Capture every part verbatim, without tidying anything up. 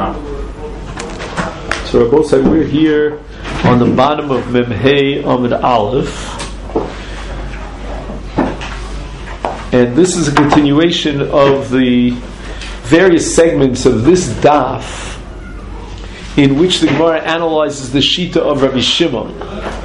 So Rabosai, we're here on the bottom of Memhei Amud Aleph, and this is a continuation of the various segments of this daf in which the Gemara analyzes the Shita of Rabbi Shimon,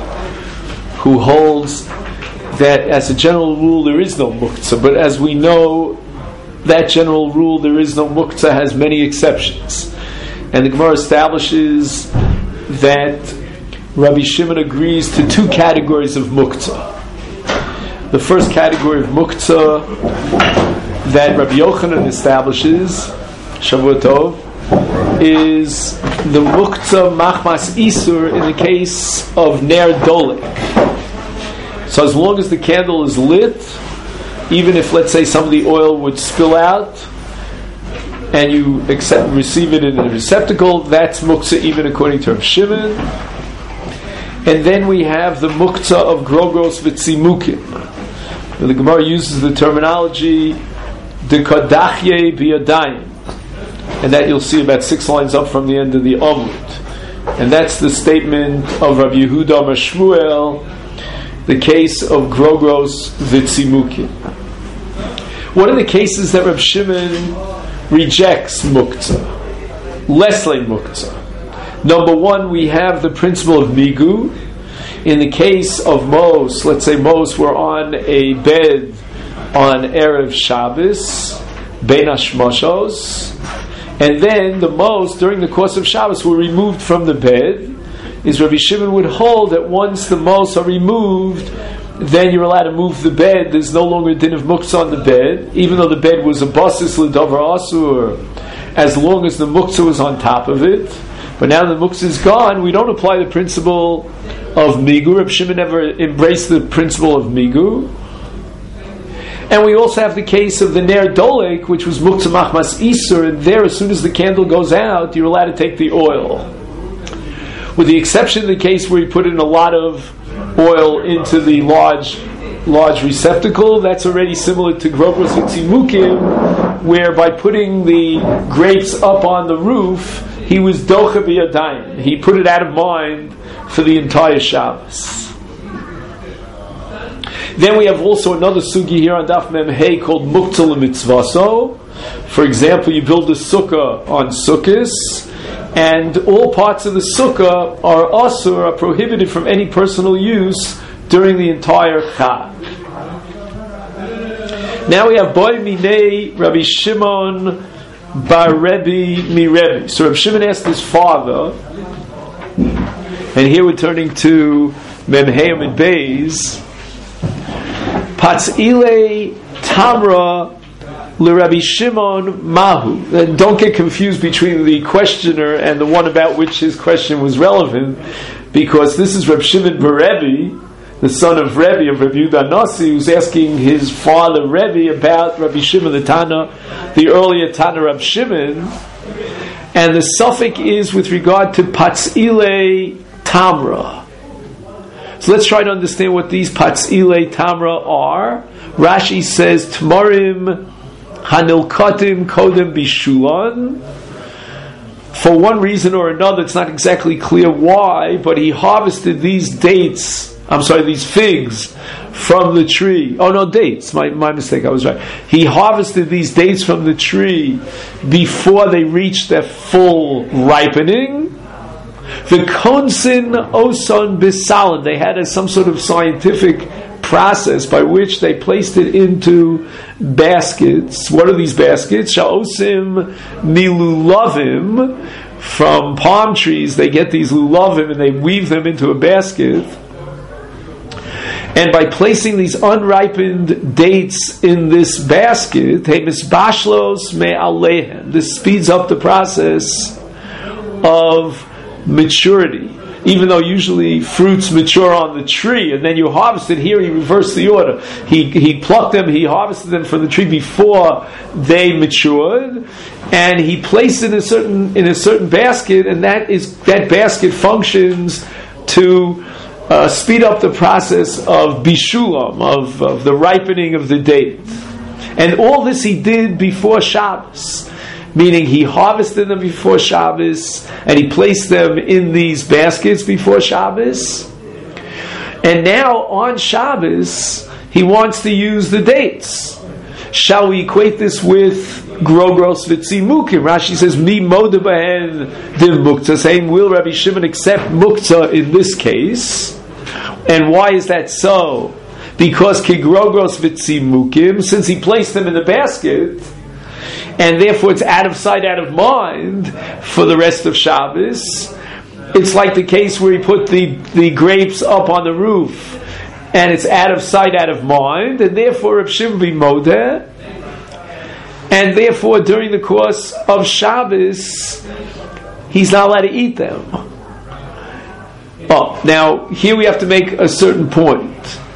who holds that as a general rule there is no muktzah, but as we know, that general rule there is no muktzah has many exceptions. And the Gemara establishes that Rabbi Shimon agrees to two categories of muktzah. The first category of muktzah that Rabbi Yochanan establishes, Shavua Tov, is the muktzah machmas isur in the case of ner dolek. So as long as the candle is lit, even if, let's say, some of the oil would spill out, and you accept, receive it in a receptacle, that's muktzah even according to Rav Shimon. And then we have the muktzah of grogros v'tzimukim. The Gemara uses the terminology de kadachye biyadayim, and that you'll see about six lines up from the end of the Amud. And that's the statement of Rabbi Yehuda Amar Shmuel, the case of grogros v'tzimukim. What are the cases that Rav Shimon rejects muktzah? Lesle muktzah. Number one, we have the principle of migu. In the case of Mos, let's say Mos were on a bed on Erev Shabbos, Bein Hashmashos, and then the Mos, during the course of Shabbos, were removed from the bed. Is Rabbi Shimon would hold that once the Mos are removed, then you're allowed to move the bed. There's no longer a din of muktzah on the bed, even though the bed was a basis l'davar asur, as long as the muktzah was on top of it. But now the muktzah is gone, we don't apply the principle of migu. Reb Shimon never embraced the principle of migu. And we also have the case of the ner dolek, which was muktzah machmas isur, and there, as soon as the candle goes out, you're allowed to take the oil. With the exception of the case where you put in a lot of oil into the large large receptacle, that's already similar to grogros v'tzimukim, where by putting the grapes up on the roof, he was docha b'yadayim. He put it out of mind for the entire Shabbos. Then we have also another sugi here on Daf Mem Hey called muktzah l'mitzvaso. For example, you build a sukkah on Sukkos, and all parts of the sukkah are asur, are prohibited from any personal use during the entire Chag. Now we have Boy Minei Rabbi Shimon Bar Rebbe Mi Rebbe. So Rabbi Shimon asked his father, and here we're turning to Memheim and Beis, Patzile Tamra L'Rabbi Shimon Mahu. And don't get confused between the questioner and the one about which his question was relevant, because this is Rabbi Shimon Bar Rebbe, the son of Rebbe, of Rabbi Yehuda Nasi, who's asking his father Rebbe about Rabbi Shimon the Tana, the earlier Tana Rabbi Shimon, and the suffix is with regard to Patzile Tamra. So let's try to understand what these Patzile Tamra are. Rashi says Tmarim Hanilkatim Kodem Bishulan. For one reason or another, it's not exactly clear why, but he harvested these dates, I'm sorry, these figs from the tree. Oh no, dates, my, my mistake, I was right. He harvested these dates from the tree before they reached their full ripening. The konsin oson bisalan, they had a, some sort of scientific process by which they placed it into baskets. What are these baskets? Sha'osim milulavim, from palm trees they get these lulavim and they weave them into a basket. And by placing these unripened dates in this basket, this speeds up the process of maturity. Even though usually fruits mature on the tree and then you harvest it, here he reversed the order. He he plucked them, he harvested them from the tree before they matured, and he placed it in a certain in a certain basket, and that is that basket functions to uh, speed up the process of bishulam, of, of the ripening of the date. And all this he did before Shabbos. meaning he harvested them before Shabbos, and he placed them in these baskets before Shabbos. And now on Shabbos, he wants to use the dates. Shall we equate this with Grogros Vitzimukim? Rashi says, Mi moda behen din muktzah, saying, will Rabbi Shimon accept muktzah in this case? And why is that so? Because Kigrogros Vitzimukim, since he placed them in the basket, and therefore it's out of sight, out of mind for the rest of Shabbos. It's like the case where he put the, the grapes up on the roof, and it's out of sight, out of mind, and therefore Reb Shimon be modeh, and therefore during the course of Shabbos he's not allowed to eat them. Oh, now here we have to make a certain point.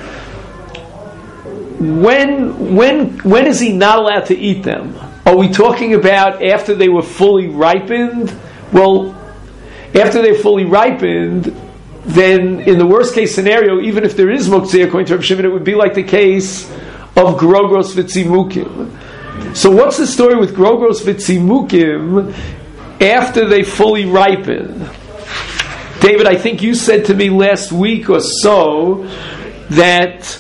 When when when is he not allowed to eat them? Are we talking about after they were fully ripened? Well, after they're fully ripened, then in the worst case scenario, even if there is muktzah according to Reb Shimon, it would be like the case of Grogros Vitzimukim. So what's the story with Grogros Vitzimukim after they fully ripen? David, I think you said to me last week or so that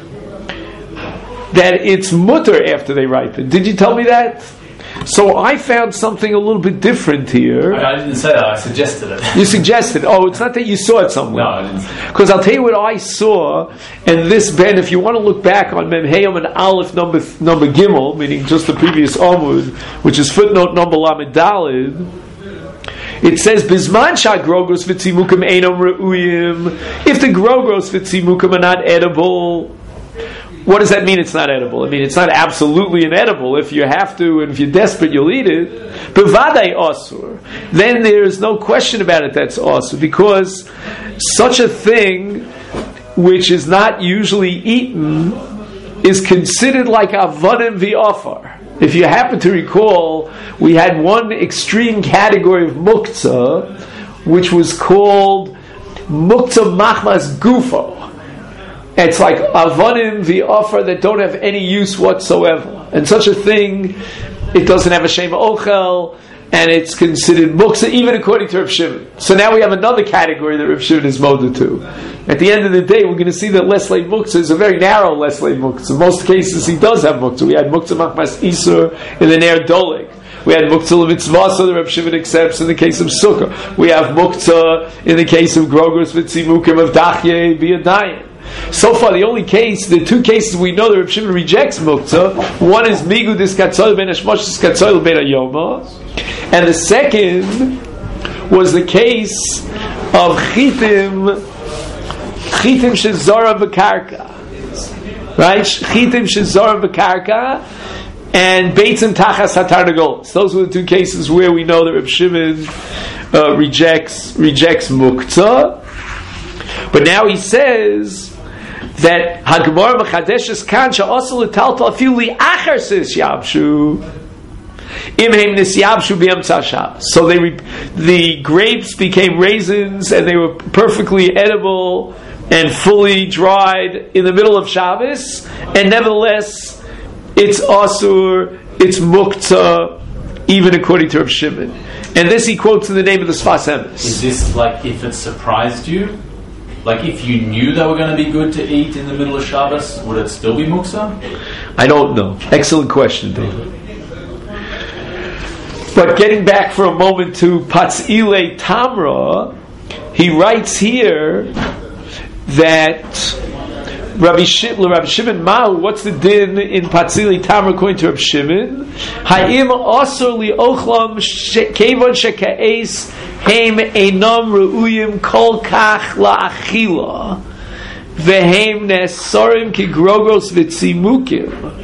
that it's mutter after they ripen. Did you tell me that? So I found something a little bit different here. I, I didn't say that, I suggested it. You suggested. Oh, it's not that you saw it somewhere. No, I didn't say it. Because I'll tell you what I saw, and this, Ben, if you want to look back on Mem Hayom and Aleph number, number Gimel, meaning just the previous Amud, which is footnote number Lamed Daled, it says, Bizman shah grogros v'tzimukim einom re'uyim. If the grogros v'tzimukim are not edible, what does that mean it's not edible? I mean, it's not absolutely inedible. If you have to, and if you're desperate, you'll eat it. Bevadai asur. Then there's no question about it that's asur, because such a thing which is not usually eaten is considered like avonim v'afar. If you happen to recall, we had one extreme category of muktzah, which was called muktzah machmas gufo. It's like avonim v'afar that don't have any use whatsoever. And such a thing, it doesn't have a shem ochel, and it's considered muktzah, even according to Reb Shimon. So now we have another category that Reb Shimon is moda to. At the end of the day, we're going to see that Lesley muktzah is a very narrow Lesley muktzah. In most cases, he does have muktzah. We had muktzah machmas isur in the Ner Dolik. We had muktzah l'mitzvah, that Reb Shimon accepts in the case of sukkah. We have muktzah in the case of grogros v'tzimukim of dachye b'yadayim. So far, the only case, the two cases we know that Reb Shimon rejects muktzah, one is migudis katzoil ben hashmoshis katzoil ben hayoma, and the second was the case of chitim, chitim shezora b'karka, right? Chitim shezora b'karka, and beitzim tachas hatarnagolos. Those were the two cases where we know that Reb Shimon uh, rejects rejects muktzah. But now he says that Hagmar Mechadeshes Kan Sha'asal L'Taltal Afilu Li'achar Sis Yabshu Imheim Nis Yabshu B'Yamtzah Shabbos. So they re- the grapes became raisins, and they were perfectly edible and fully dried in the middle of Shabbos, and nevertheless it's asur, it's muktzah, even according to Reb Shimon. And this he quotes in the name of the Sfas Emes. Is this like if it surprised you? Like if you knew they were going to be good to eat in the middle of Shabbos, would it still be muktzah? I don't know. Excellent question, David. But getting back for a moment to Patzile Tamra, he writes here that Rabbi, Shim, Rabbi Shimon Mahu, what's the din in Patzile Tamra according to Rabbi Shimon? Ha'im asur li ochlam kevon sheka'es heim einam re'uyim kol kach la'achila vehem nesorim ki grogos v'tzimukim.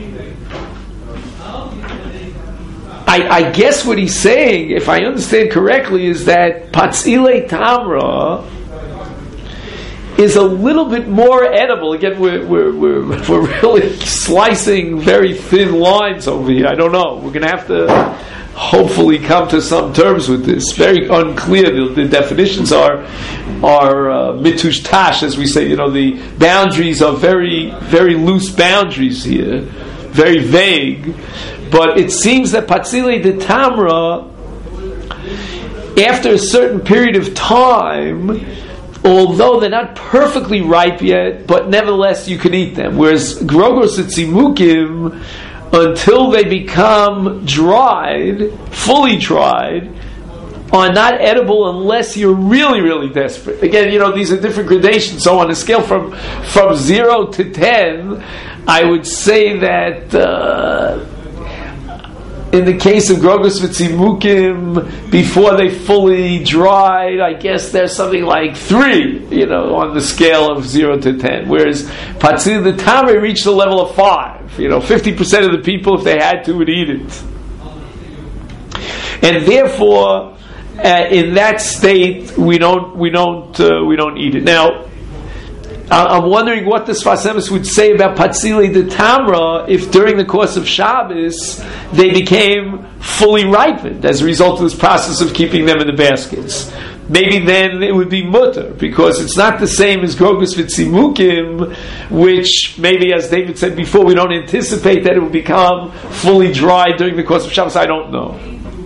I, I guess what he's saying, if I understand correctly, is that Patzile Tamra is a little bit more edible. Again, we're, we're, we're, we're really slicing very thin lines over here. I don't know. We're going to have to hopefully come to some terms with this. Very unclear. The, the definitions are are uh, mitush tash, as we say. You know, the boundaries are very, very loose boundaries here. Very vague. But it seems that Patzile de Tamra, after a certain period of time, although they're not perfectly ripe yet, but nevertheless you can eat them. Whereas Grogros Tzimukim, until they become dried, fully dried, are not edible unless you're really, really desperate. Again, you know, these are different gradations. So on a scale from from zero to ten, I would say that uh, in the case of Grogos V'Tzimukim, before they fully dried, I guess there's something like three, you know, on the scale of zero to ten. Whereas Patzil the Tamre reached the level of five. You know, fifty percent of the people, if they had to, would eat it. And therefore, Uh, in that state, we don't we don't uh, we don't eat it. Now, I'm wondering what the Sfas Emes would say about Patzili de Tamra if during the course of Shabbos they became fully ripened as a result of this process of keeping them in the baskets. Maybe then it would be mutter, because it's not the same as Grogos V'Tzimukim, which maybe, as David said before, we don't anticipate that it will become fully dry during the course of Shabbos. I don't know.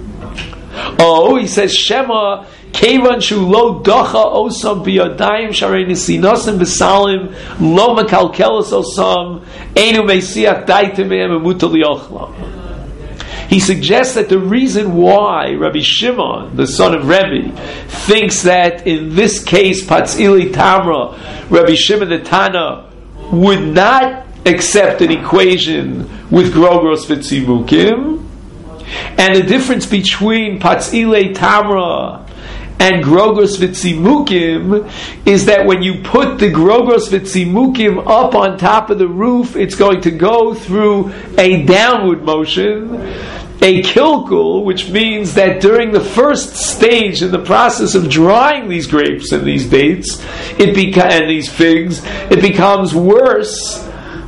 Oh, he says Shema Kevan Shu Lo Dacha Osam Biyadayim Sharei Nisinosim Besalim Lo Makalkelos Osam Einu Meisiach Daitim Mehem Emutal Yochlam. He suggests that the reason why Rabbi Shimon, the son of Rebbe, thinks that in this case Patzili Tamra, Rabbi Shimon the Tana would not accept an equation with Grogros V'Tzimukim. And the difference between Patzile Tamra and Grogos V'Tzimukim is that when you put the Grogos V'Tzimukim up on top of the roof, it's going to go through a downward motion, a kilkul, which means that during the first stage in the process of drying these grapes and these dates, it beca- and these figs, it becomes worse.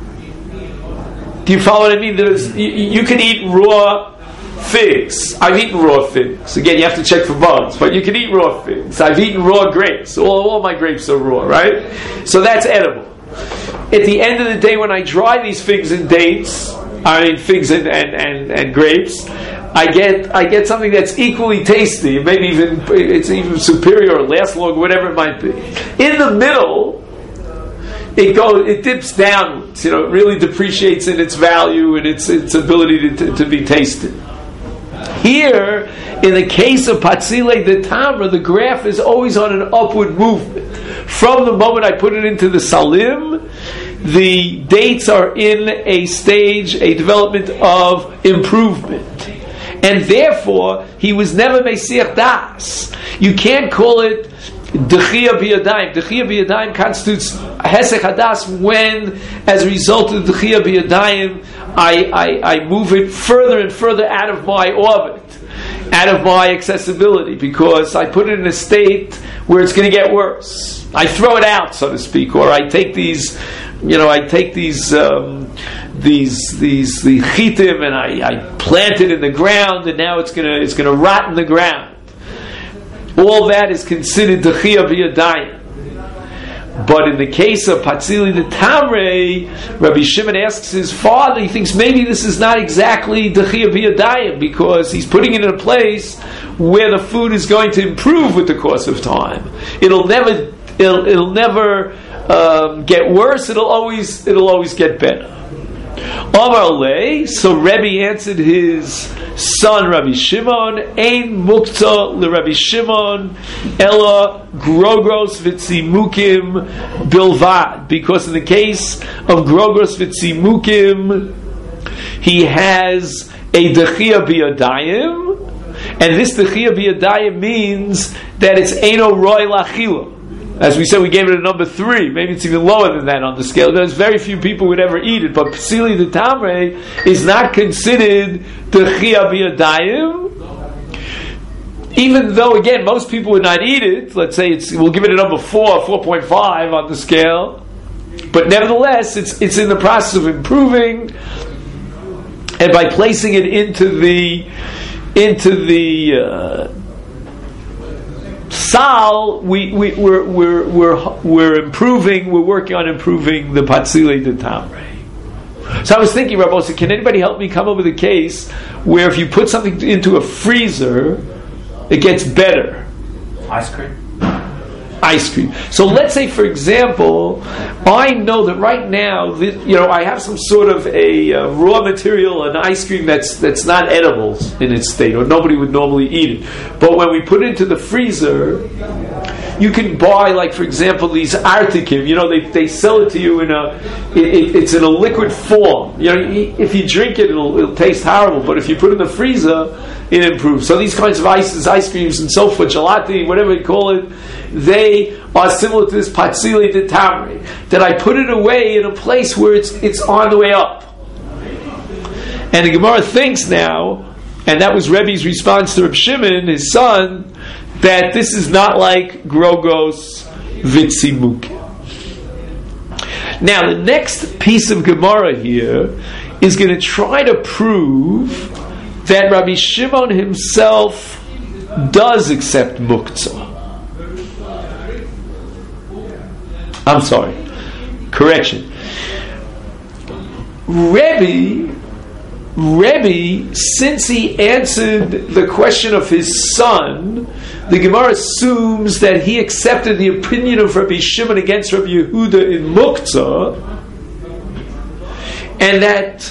Do you follow what I mean? There's, you, you can eat raw figs. I've eaten raw figs. Again, you have to check for bugs, but you can eat raw figs. I've eaten raw grapes. All, all my grapes are raw, right? So that's edible. At the end of the day, when I dry these figs and dates, I mean figs and, and, and, and grapes, I get I get something that's equally tasty. Maybe even it's even superior or lasts long, whatever it might be. In the middle, it goes, it dips downwards. You know, it really depreciates in its value and its its ability to, to, to be tasted. Here, in the case of Patzile de Tamra, the graph is always on an upward movement. From the moment I put it into the salim, the dates are in a stage, a development of improvement. And therefore, he was never Mesiach Das. You can't call it Dechia B'Yadayim. Dechia B'Yadayim constitutes Hesech Hadas when, as a result of Dechia B'Yadayim, I, I, I move it further and further out of my orbit, out of my accessibility, because I put it in a state where it's going to get worse. I throw it out, so to speak, or I take these, you know, I take these, um, these, these, the chitim, and I, I plant it in the ground, and now it's gonna, it's gonna rot in the ground. All that is considered Dechia B'Yadayim. But in the case of Patzili de Tamre, Rabbi Shimon asks his father, he thinks maybe this is not exactly Dechia B'Yadayim, because he's putting it in a place where the food is going to improve with the course of time. It'll never, it'll, it'll never um, get worse. It'll always, it'll always get better. Amar lei, so Rebbe answered his son Rabbi Shimon, Ein mukta le Rabbi Shimon, ella grogros v'tzimukim bilvad. Because in the case of grogros v'tzimukim, he has a dechia b'yadayim, and this dechia b'yadayim means that it's eino roi lachila. As we said, we gave it a number three. Maybe it's even lower than that on the scale. There's very few people would ever eat it. But Psili de Tamre is not considered Dechia B'Yadayim. Even though, again, most people would not eat it. Let's say it's, we'll give it a number four, four point five on the scale. But nevertheless, it's it's in the process of improving. And by placing it into the, into the, uh, Sal, we, we, we're, we're, we're, we're improving, we're working on improving the Patzile de Tamre. So I was thinking, Rabbi, so can anybody help me come up with a case where if you put something into a freezer, it gets better? Ice cream. Ice cream. So let's say, for example, I know that right now, you know, I have some sort of a uh, raw material, an ice cream that's that's not edible in its state, or nobody would normally eat it. But when we put it into the freezer, you can buy, like, for example, these artikim. You know, they, they sell it to you in a, it, it, it's in a liquid form. You know, if you drink it, it'll, it'll taste horrible. But if you put it in the freezer, it improves. So these kinds of ices, ice creams, and so forth, gelati, whatever you call it, they are similar to this patzili de tamri. That I put it away in a place where it's it's on the way up. And the Gemara thinks now, and that was Rebbe's response to Reb Shimon, his son, that this is not like grogos vitzimukim. Now, the next piece of Gemara here is going to try to prove that Rabbi Shimon himself does accept muktzah. I'm sorry. Correction. Rebbe, Rebbe, since he answered the question of his son, the Gemara assumes that he accepted the opinion of Rabbi Shimon against Rabbi Yehuda in muktzah, and that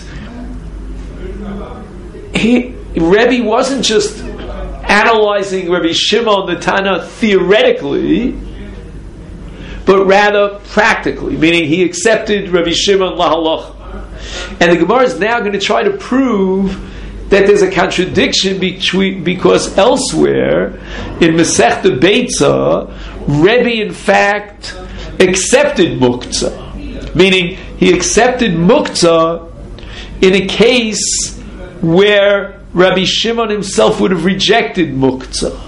he, Rebbe wasn't just analyzing Rabbi Shimon the Tana theoretically, but rather practically, meaning he accepted Rabbi Shimon lahalacha. And the Gemara is now going to try to prove that there's a contradiction between, because elsewhere in Masechta Beitza, Rebbe in fact accepted muktzah, meaning he accepted muktzah in a case where Rabbi Shimon himself would have rejected muktzah.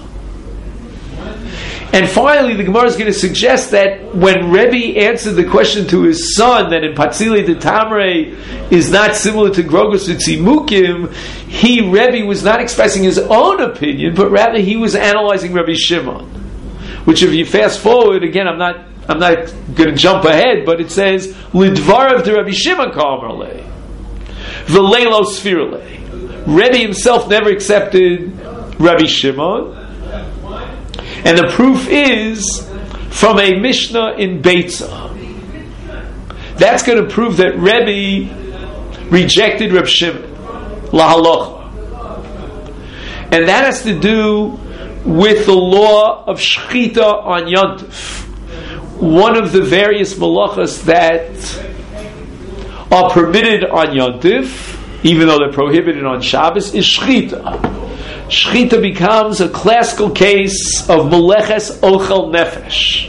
And finally, the Gemara is going to suggest that when Rebbe answered the question to his son, that in Patzili de Tamre is not similar to Grogos Vitzimukim, he, Rebbe, was not expressing his own opinion, but rather he was analyzing Rabbi Shimon. Which, if you fast forward, again, I'm not I'm not going to jump ahead, but it says, Lidvarav de Rabbi Shimon Kamarle, V'leilo Sfirle. Rebbe himself never accepted Rabbi Shimon. And the proof is from a Mishnah in Beitza. That's going to prove that Rebbe rejected Reb Shimon lahalacha, and that has to do with the law of shchita on Yontif. One of the various malachas that are permitted on Yontif, even though they're prohibited on Shabbos, is shchita. Shchita becomes a classical case of meleches ochel nefesh.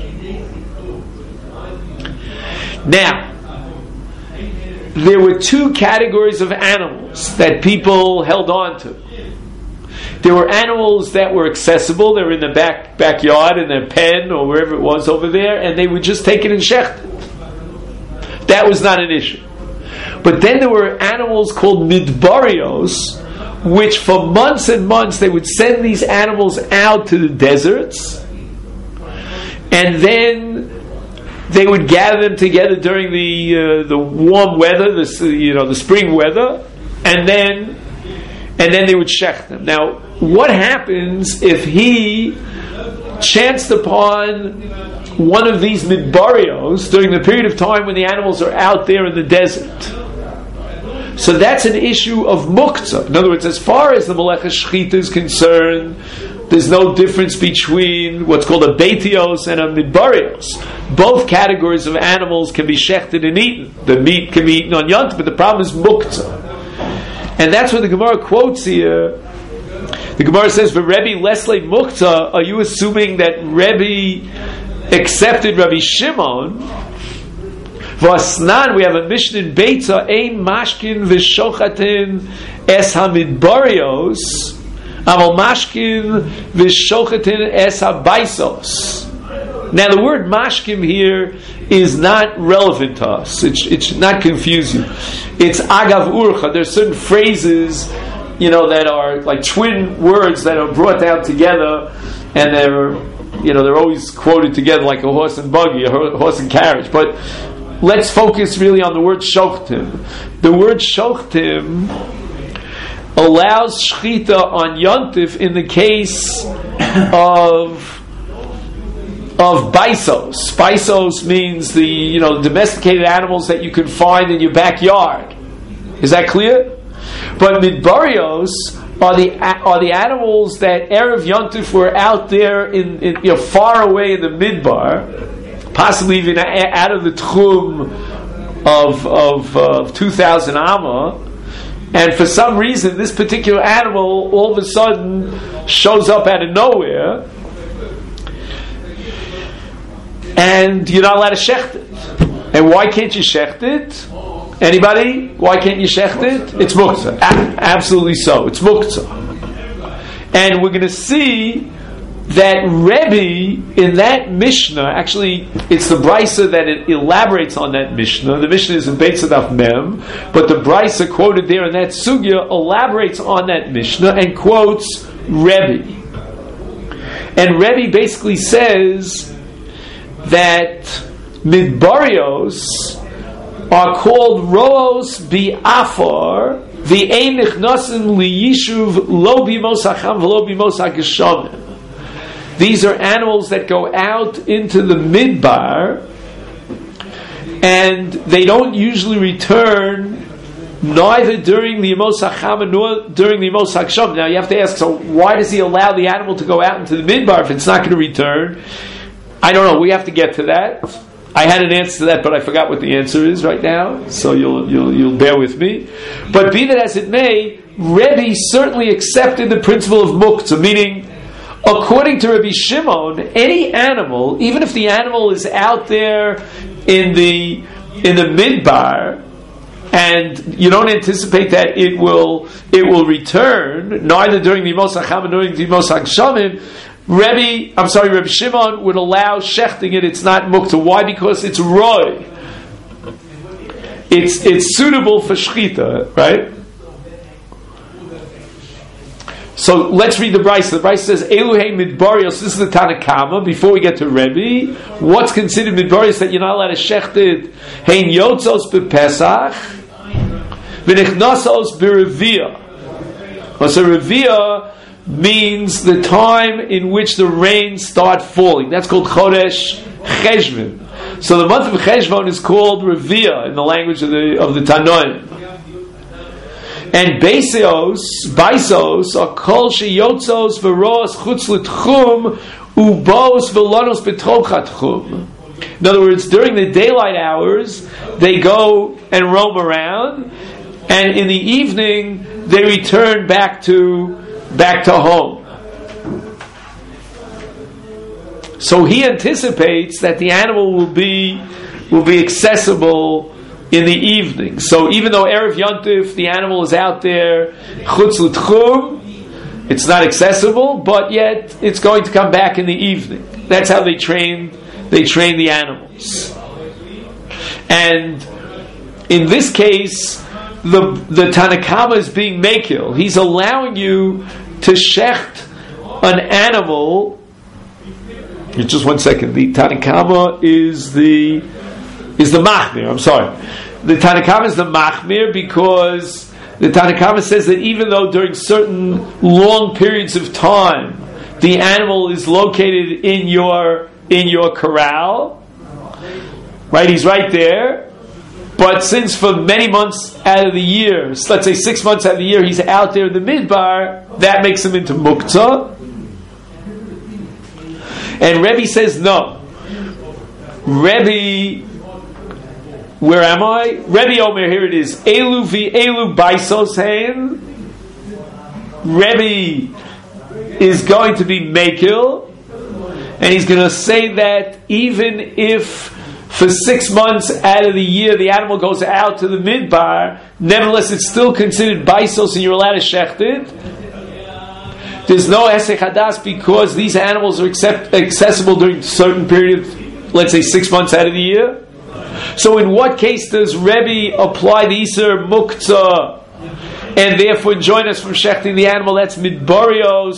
Now, there were two categories of animals that people held on to. There were animals that were accessible. They were in the back backyard, in their pen, or wherever it was over there, and they would just take it and shecht it. That was not an issue. But then there were animals called midbarios, which for months and months they would send these animals out to the deserts, and then they would gather them together during the uh, the warm weather, the you know the spring weather, and then and then they would shecht them. Now, what happens if he chanced upon one of these midbarios during the period of time when the animals are out there in the desert? So that's an issue of muktzah. In other words, as far as the Melech HaShchita is concerned, there's no difference between what's called a beitios and a midbarios. Both categories of animals can be shechted and eaten. The meat can be eaten on Yont, but the problem is muktzah. And that's what the Gemara quotes here. The Gemara says, "For Rebbe Leslie muktzah, are you assuming that Rebbe accepted Rabbi Shimon?" Vasnan, we have a Mishnah in Beitza, Ein mashkin v'shochatin es hamidbarios, aval mashkin v'shochatin es habaisos. Now, the word mashkim here is not relevant to us. It, sh- it should not confuse you. It's agav urcha. There are certain phrases, you know, that are like twin words that are brought down together, and they're, you know, they're always quoted together like a horse and buggy, a horse and carriage. But let's focus really on the word shochtim. The word shochtim allows shchita on yontif in the case of of baisos. Baisos means the you know domesticated animals that you can find in your backyard. Is that clear? But midbarios are the are the animals that erev yontif were out there in, in you know far away in the midbar, possibly even out of the tchum of of, of two thousand amma. And for some reason, this particular animal all of a sudden shows up out of nowhere, and you're not allowed to shecht it. And why can't you shecht it? Anybody? Why can't you shecht it? It's muktzah. A- absolutely so. It's muktzah. And we're going to see that Rebbe in that Mishnah, actually, it's the Brisa that it elaborates on that Mishnah. The Mishnah is in Beit Sadaf Mem, but the Brisa quoted there in that Sugya elaborates on that Mishnah and quotes Rebbe. And Rebbe basically says that Midbarios are called Roos Bi'afar V'ein Nichnasim Liyishuv Lo Bimos HaCham V'lo Bimos HaGeshamim. These are animals that go out into the midbar, and they don't usually return neither during the Yemos HaChama nor during the Yemos HaGeshamim. Now you have to ask, so why does he allow the animal to go out into the midbar if it's not going to return? I don't know. We have to get to that. I had an answer to that, but I forgot what the answer is right now, so you'll you'll, you'll bear with me. But be that as it may, Rebbe certainly accepted the principle of muktzah, meaning, according to Rabbi Shimon, any animal, even if the animal is out there in the in the midbar, and you don't anticipate that it will it will return, neither during the Yemos HaChama nor during the Yemos HaGeshamim, Rebbe, I'm sorry, Rabbi Shimon would allow shechting it. It's not muktzah. Why? Because it's roy. It's it's suitable for shchita, right? So let's read the Brisa. The Brisa says, Eluhei midbarios. This is the Tanakama. Before we get to Rebbe, what's considered midbarios that you're not allowed to shecht it? Hein yotzos bepesach, v'nichnasos berevia. So revia means the time in which the rains start falling. That's called Chodesh Cheshvan. So the month of Cheshvan is called Revia in the language of the of the Tanoim. And Beisos, Beisos are Kol Sheyotzos V'Ros Chutz L'Tchum Ubos V'Lonos B'Tocha Tchum. In other words, during the daylight hours, they go and roam around, and in the evening they return back to back to home. So he anticipates that the animal will be will be accessible in the evening. So even though Erev Yontif, the animal is out there, Chutz L'Tchum, it's not accessible, but yet it's going to come back in the evening. That's how they train they train the animals. And in this case, the the Tanakama is being makil. He's allowing you to shecht an animal. Just one second. The Tanakama is the is the machmir. I'm sorry. The Tanakama is the machmir because the Tanakama says that even though during certain long periods of time the animal is located in your in your corral, right? He's right there. But since for many months out of the year, let's say six months out of the year, he's out there in the midbar, that makes him into muktzah. And Rebbe says no. Rebbe, where am I? Rebbe Omer, here it is. Elu vi elu baisos hein. Rebbe is going to be makil, and he's going to say that even if for six months out of the year the animal goes out to the midbar, nevertheless it's still considered baisos and you're allowed to shecht it. There's no Hesek Hadas because these animals are accept, accessible during a certain period of, let's say, six months out of the year. So in what case does Rebbe apply the Iser Muktzah and therefore join us from shechting the animal? That's Midbarios,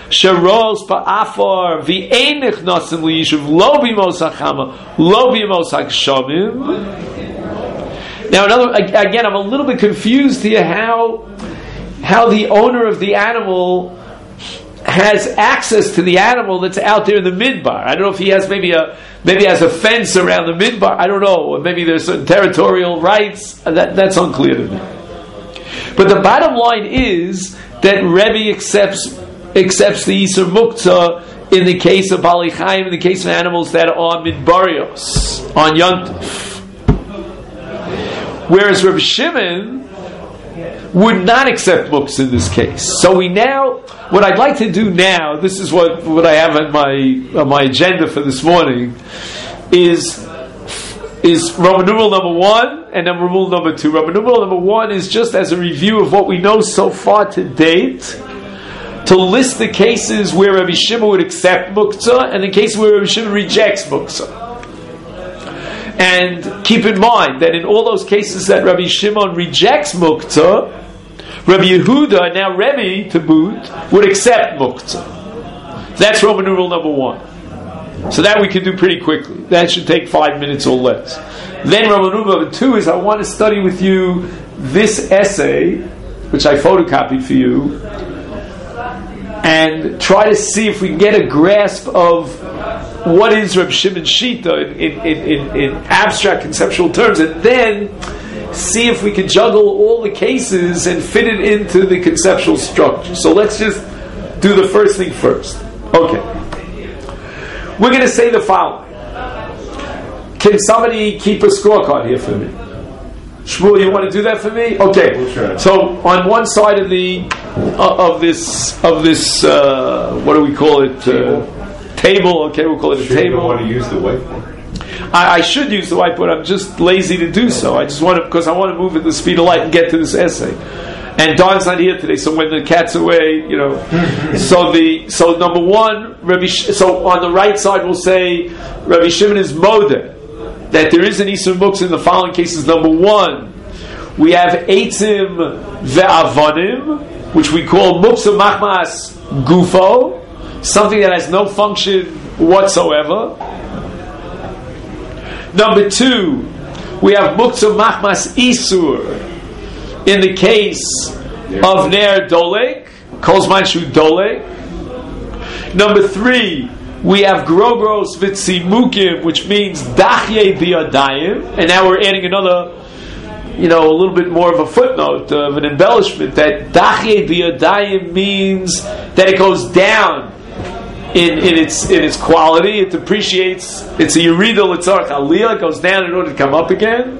Sharos ba'afar v'einich nasim liyishuv lo b'mos hachama lo b'mos hakshavim. Now, another again, I'm a little bit confused here how how the owner of the animal has access to the animal that's out there in the midbar. I don't know if he has maybe a maybe has a fence around the midbar. I don't know. Or maybe there's certain territorial rights. That, that's unclear to me. But the bottom line is that Rebbe accepts accepts the Isur Muktzah in the case of Bali Chaim, in the case of animals that are midbarios on Yontif. Whereas Rabbi Shimon would not accept muktzah in this case. So we now, what I'd like to do now, this is what, what I have on my on my agenda for this morning, is is Roman numeral number one and then Roman numeral number two. Roman numeral number one is just as a review of what we know so far to date, to list the cases where Rabbi Shimon would accept muktzah and the cases where Rabbi Shimon rejects muktzah. And keep in mind that in all those cases that Rabbi Shimon rejects muktzah, Rabbi Yehuda, now Rebbe to boot, would accept muktzah. That's Roman numeral number one. So that we can do pretty quickly. That should take five minutes or less. Then Roman numeral number two is I want to study with you this essay, which I photocopied for you, and try to see if we can get a grasp of what is Reb Shimon's Shita in, in, in, in abstract conceptual terms, and then see if we can juggle all the cases and fit it into the conceptual structure. So let's just do the first thing first. Okay. We're going to say the following. Can somebody keep a scorecard here for me? Shmuel, you want to do that for me? Okay. We'll try. So on one side of the uh, of this of this uh, what do we call it? Uh, Table, okay, we'll call it a Should table. You want to use the whiteboard? I, I should use the whiteboard. I'm just lazy to do so. I just want to because I want to move at the speed of light and get to this essay. And Don's not here today, so when the cat's away, you know. so the so number one, Rabbi. So on the right side, we'll say Rabbi Shimon is modeh that there is an Isur Muktzah in the following cases. Number one, we have eitzim ve'avonim, which we call Muktzah Machmas Gufo. Something that has no function whatsoever. Number two, we have Muktzah Machmas Isur in the case of Ner Dolek, Kolzman Shu Dolek. Number three, we have Grogros Vitzimukim, which means Dachye Biyadayim, and now we're adding another, you know, a little bit more of a footnote, of an embellishment, that Dachye Biyadayim means that it goes down In, in its in its quality. It depreciates. It's a Yerida L'tzarech Aliyah. It goes down in order to come up again.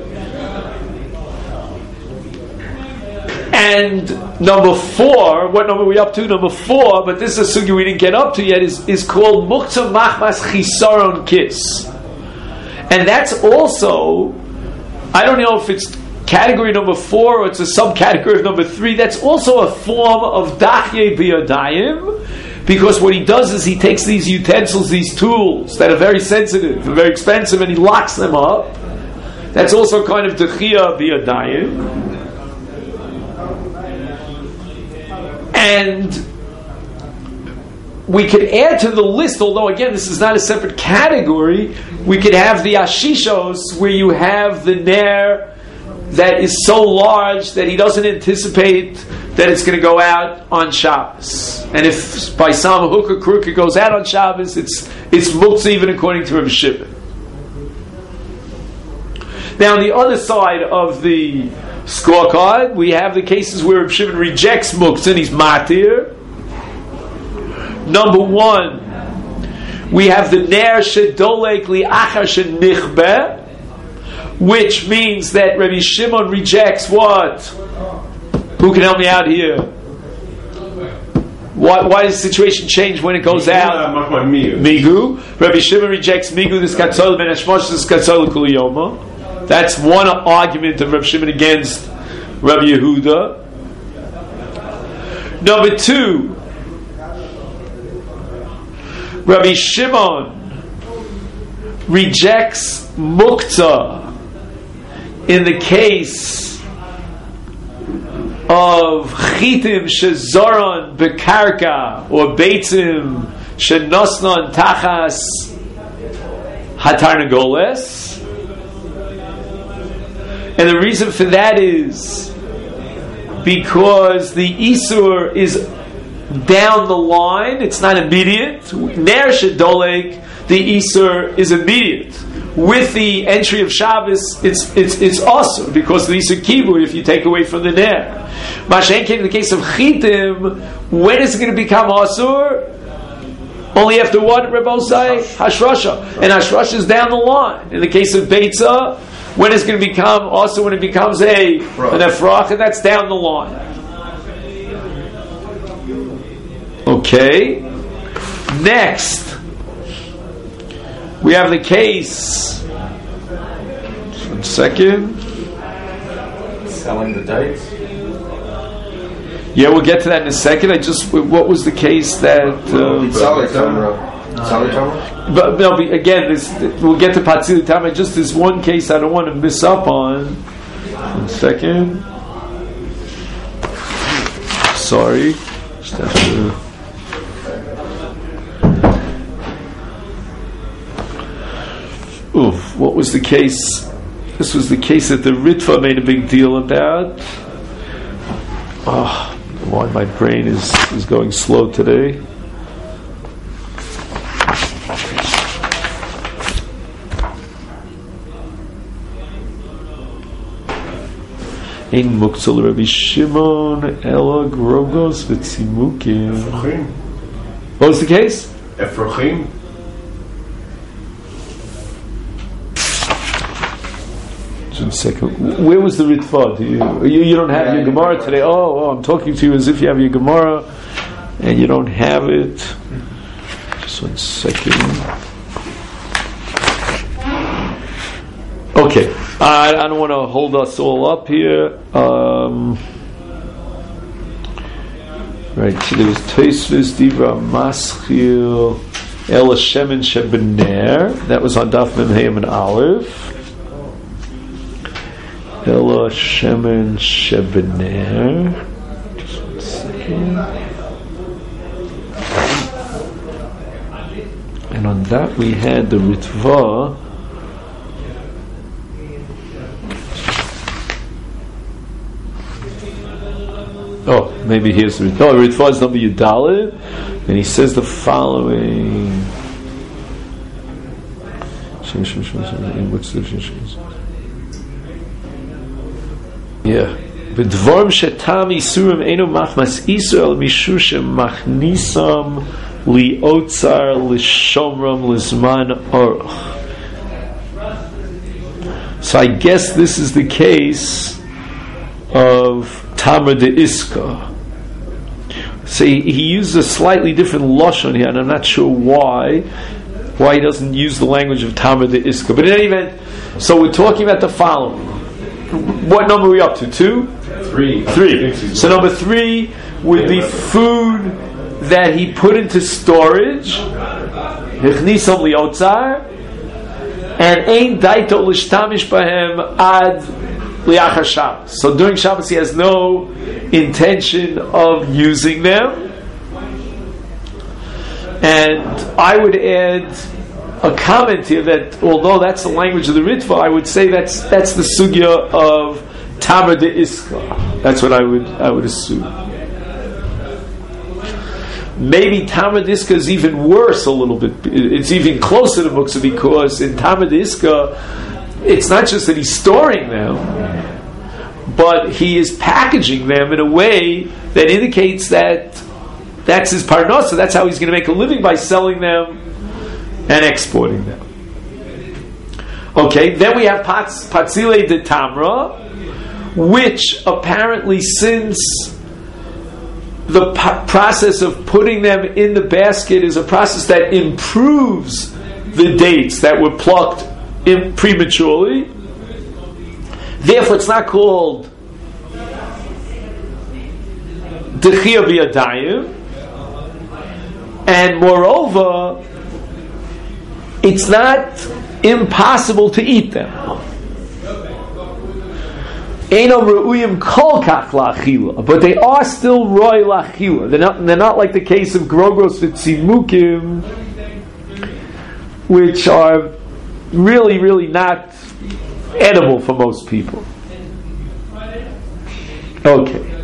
And number four, what number are we up to? Number four, but this is a sugi we didn't get up to yet, is, is called Muktzah Machmas Chisaron Kis. And that's also, I don't know if it's category number four or it's a subcategory of number three, that's also a form of Dachye Biyadayim. Because what he does is he takes these utensils, these tools that are very sensitive and very expensive, and he locks them up. That's also kind of Techiyah Biyadayim. And we could add to the list, although again this is not a separate category, we could have the Ashishos where you have the Ner that is so large that he doesn't anticipate that it's going to go out on Shabbos. And if by some hook or crook it goes out on Shabbos, it's it's muktzah even according to Rabbi Shimon. Now on the other side of the scorecard, we have the cases where Rabbi Shimon rejects muktzah and he's matir. Number one, we have the ner shedolek li'achar shenichbeh, which means that Rabbi Shimon rejects what? Who can help me out here? Why, why does the situation change when it goes out? Migu. Rabbi Shimon rejects Migu, this katzol ben hashmosh, this katzol kuliyoma. That's one argument of Rabbi Shimon against Rabbi Yehuda. Number two, Rabbi Shimon rejects muktzah in the case of chitim shezoron bekarka or beitzim shenosnon tachas hatarnagoles. And the reason for that is because the Isur is down the line, it's not immediate. Ner shedoleg, the Isur is immediate. With the entry of Shabbos, it's it's it's also because the Isur Kibur, if you take away from the Ner. Mashen came in the case of Chitim, when is it going to become Asur? Only after what, Rebosai? Hashrasha. And Hashrasha is down the line. In the case of Beitzah, when is it going to become also when it becomes a an Efrach, and that's down the line. Okay. Next, we have the case. One second. Selling the dates. Yeah, we'll get to that in a second. I just, what was the case that? Uh, but no, again, this, we'll get to Patzili Tama. Just this one case I don't want to miss up on. One second. Sorry. Just have to. Oof, what was the case? This was the case that the Ritva made a big deal about. Oh, why my brain is, is going slow today. Ein muktzal Rabbi Shimon ela grogos v'tzimukim. What was the case? Efrochim. One second. Where was the Ritva? Do you, you you don't have yeah, your Gemara today? Oh, oh, I'm talking to you as if you have your Gemara, and you don't have it. Just one second. Okay, I, I don't want to hold us all up here. Um, right, so there was Tosfos Divra Maschil El Shemen Shebener. That was on Daf Mem Hey and Aleph. Ela Shemen Shebener. Just one second. And on that we had the Ritva. Oh, maybe here's the Ritva. Oh, Ritva is number Yudalit. And he says the following. What's the Yeah. B'dvorm shetam isurim eno machmas Yisrael mishu shemachnisam liotzar lishomram lizman aruch. So I guess this is the case of Tamar de Iska. So he, he uses a slightly different lashon here, and I'm not sure why. Why he doesn't use the language of Tamar de Iska. But in any event, so we're talking about the following. What number are we up to? Two? Three. Three. So number three would be food that he put into storage. Hichnisam liotzar. And ein daito lishtamish bahem ad liachar Shabbos. So during Shabbos he has no intention of using them. And I would add a comment here that although that's the language of the Ritva, I would say that's that's the sugya of Tamar de Iska. That's what I would I would assume. Maybe Tamar de Iska is even worse a little bit. It's even closer to Muktzah because in Tamar de Iska, it's not just that he's storing them, but he is packaging them in a way that indicates that that's his parnasa. That's how he's going to make a living, by selling them and exporting them. Okay, then we have Patzile de Tamra, which apparently, since the p- process of putting them in the basket is a process that improves the dates that were plucked in prematurely, therefore it's not called Dechia B'Yadayim, and moreover, it's not impossible to eat them. Einam re'uyim kol kach la'achila, but they are still roy la'achila. They're not, they're not like the case of grogros v'tzimukim, which are really, really not edible for most people. Okay.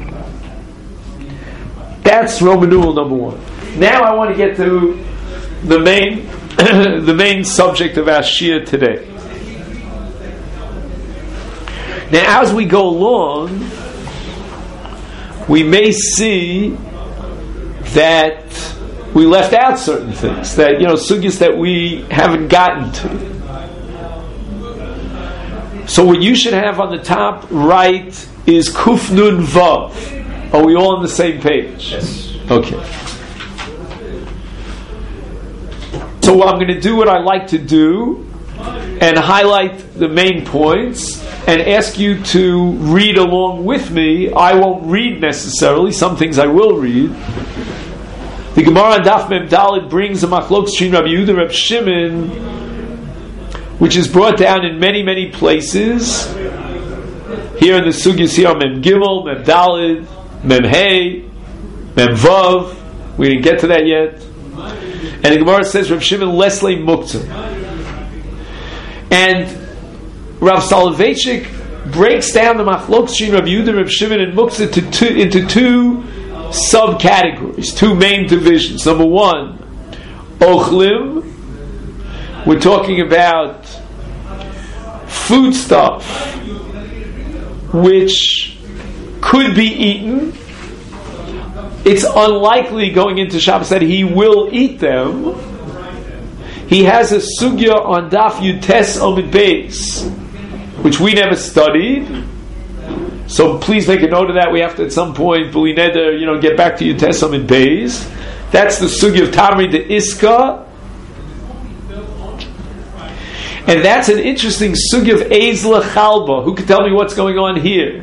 That's Roman numeral number one. Now I want to get to the main the main subject of our shir today. Now, as we go along, we may see that we left out certain things, that, you know, sugyas that we haven't gotten to. So what you should have on the top right is Kuf Nun Vav. Are we all on the same page? Yes. Okay. So what I'm going to do, what I like to do, and highlight the main points, and ask you to read along with me. I won't read necessarily. Some things I will read. The Gemara on Daf Mem Daled brings a machlokes between Rabbi Yehuda and Rabbi Shimon, which is brought down in many, many places. Here in the Sugyas here are Mem Gimel, Mem Daled, Mem Hey, Mem Vav. We didn't get to that yet. And the Gemara says Rabbi Shimon Leslie Muktzah. And Rav Soloveitchik breaks down the machlokes between Rabbi Yehuda, Rabbi Shimon, and Muktzah to two, into two subcategories, two main divisions. Number one, Ochlim. We're talking about food stuff which could be eaten. It's unlikely going into Shabbos that he will eat them. He has a sugya on Daf Yutes Omid Beis, which we never studied. So please make a note of that. We have to at some point, B'li Neder, you know, get back to Yutes Omid Beis. That's the sugya of Tamri de Iska. And that's an interesting sugya of Ezla Chalba. Who can tell me what's going on here?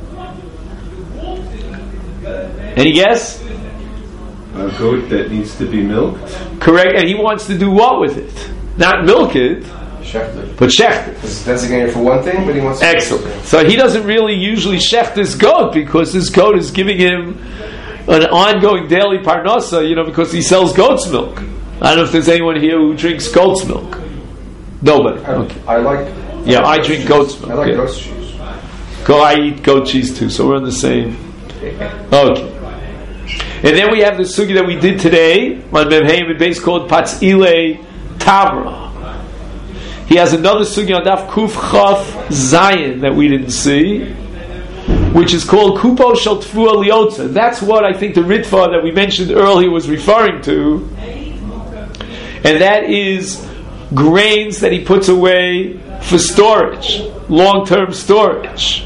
Any guess? A goat that needs to be milked. Correct. And he wants to do what with it? Not milk it, Shechter. but shecht it. It's designated for one thing, but he wants to... Excellent. So he doesn't really usually shecht this goat because this goat is giving him an ongoing daily parnasa, you know, because he sells goat's milk. I don't know if there's anyone here who drinks goat's milk. Nobody. I, Okay. I like... Yeah, I drink goat's milk. I like yeah. goat's cheese. Go, I eat goat cheese too, so we're on the same. Okay. And then we have the sugi that we did today on Memheim and base called Patzile Tamra. He has another sugi on Daf Kuf Chaf Zayin that we didn't see, which is called Kupo Shel Tfua Liotza. That's what I think the Ritva that we mentioned earlier was referring to, and that is grains that he puts away for storage, long-term storage.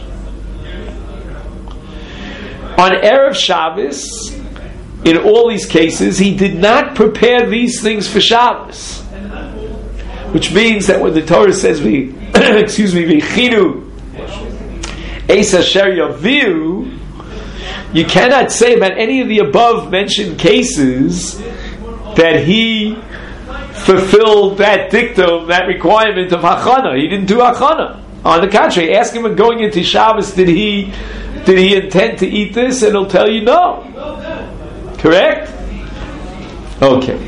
On Erev Shabbos, in all these cases, he did not prepare these things for Shabbos, which means that when the Torah says, "Vi, excuse me, v'chinu eis asher yaviu," you cannot say about any of the above mentioned cases that he fulfilled that dictum, that requirement of hachana. He didn't do hachana. On the contrary, ask him going into Shabbos, did he did he intend to eat this? And he'll tell you no. Correct? Okay.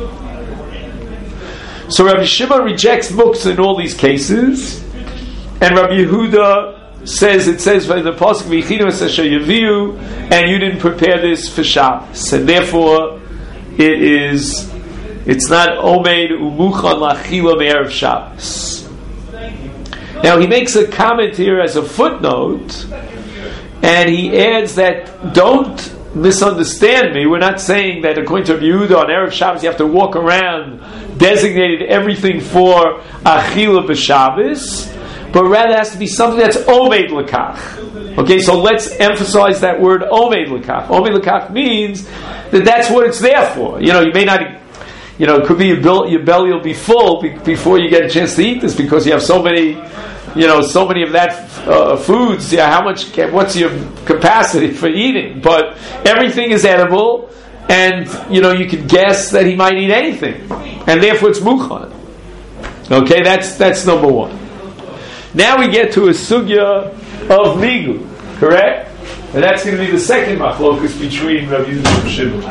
So Rabbi Shimon rejects muktzah in all these cases, and Rabbi Yehuda says it says by the pasuk v'chinu asher yaviu, and you didn't prepare this for Shabbos, and therefore it is it's not omeid umuchan lachila me'erev Shabbos. Now he makes a comment here as a footnote, and he adds that don't misunderstand me. We're not saying that according to Rabbi Yehuda on Erev Shabbos you have to walk around designated everything for Achila b'Shabbos, but rather it has to be something that's Omeid L'kach. Okay, so let's emphasize that word Omeid L'kach. Omeid L'kach means that that's what it's there for. You know, you may not, you know, it could be your, bill, your belly will be full be, before you get a chance to eat this because you have so many, you know, so many of that uh, foods. Yeah, how much? What's your capacity for eating? But everything is edible, and you know you can guess that he might eat anything, and therefore it's mukhan. Okay, that's that's number one. Now we get to a sugya of Migu, correct? And that's going to be the second machlokus between Rabbi Yehuda and Shimon.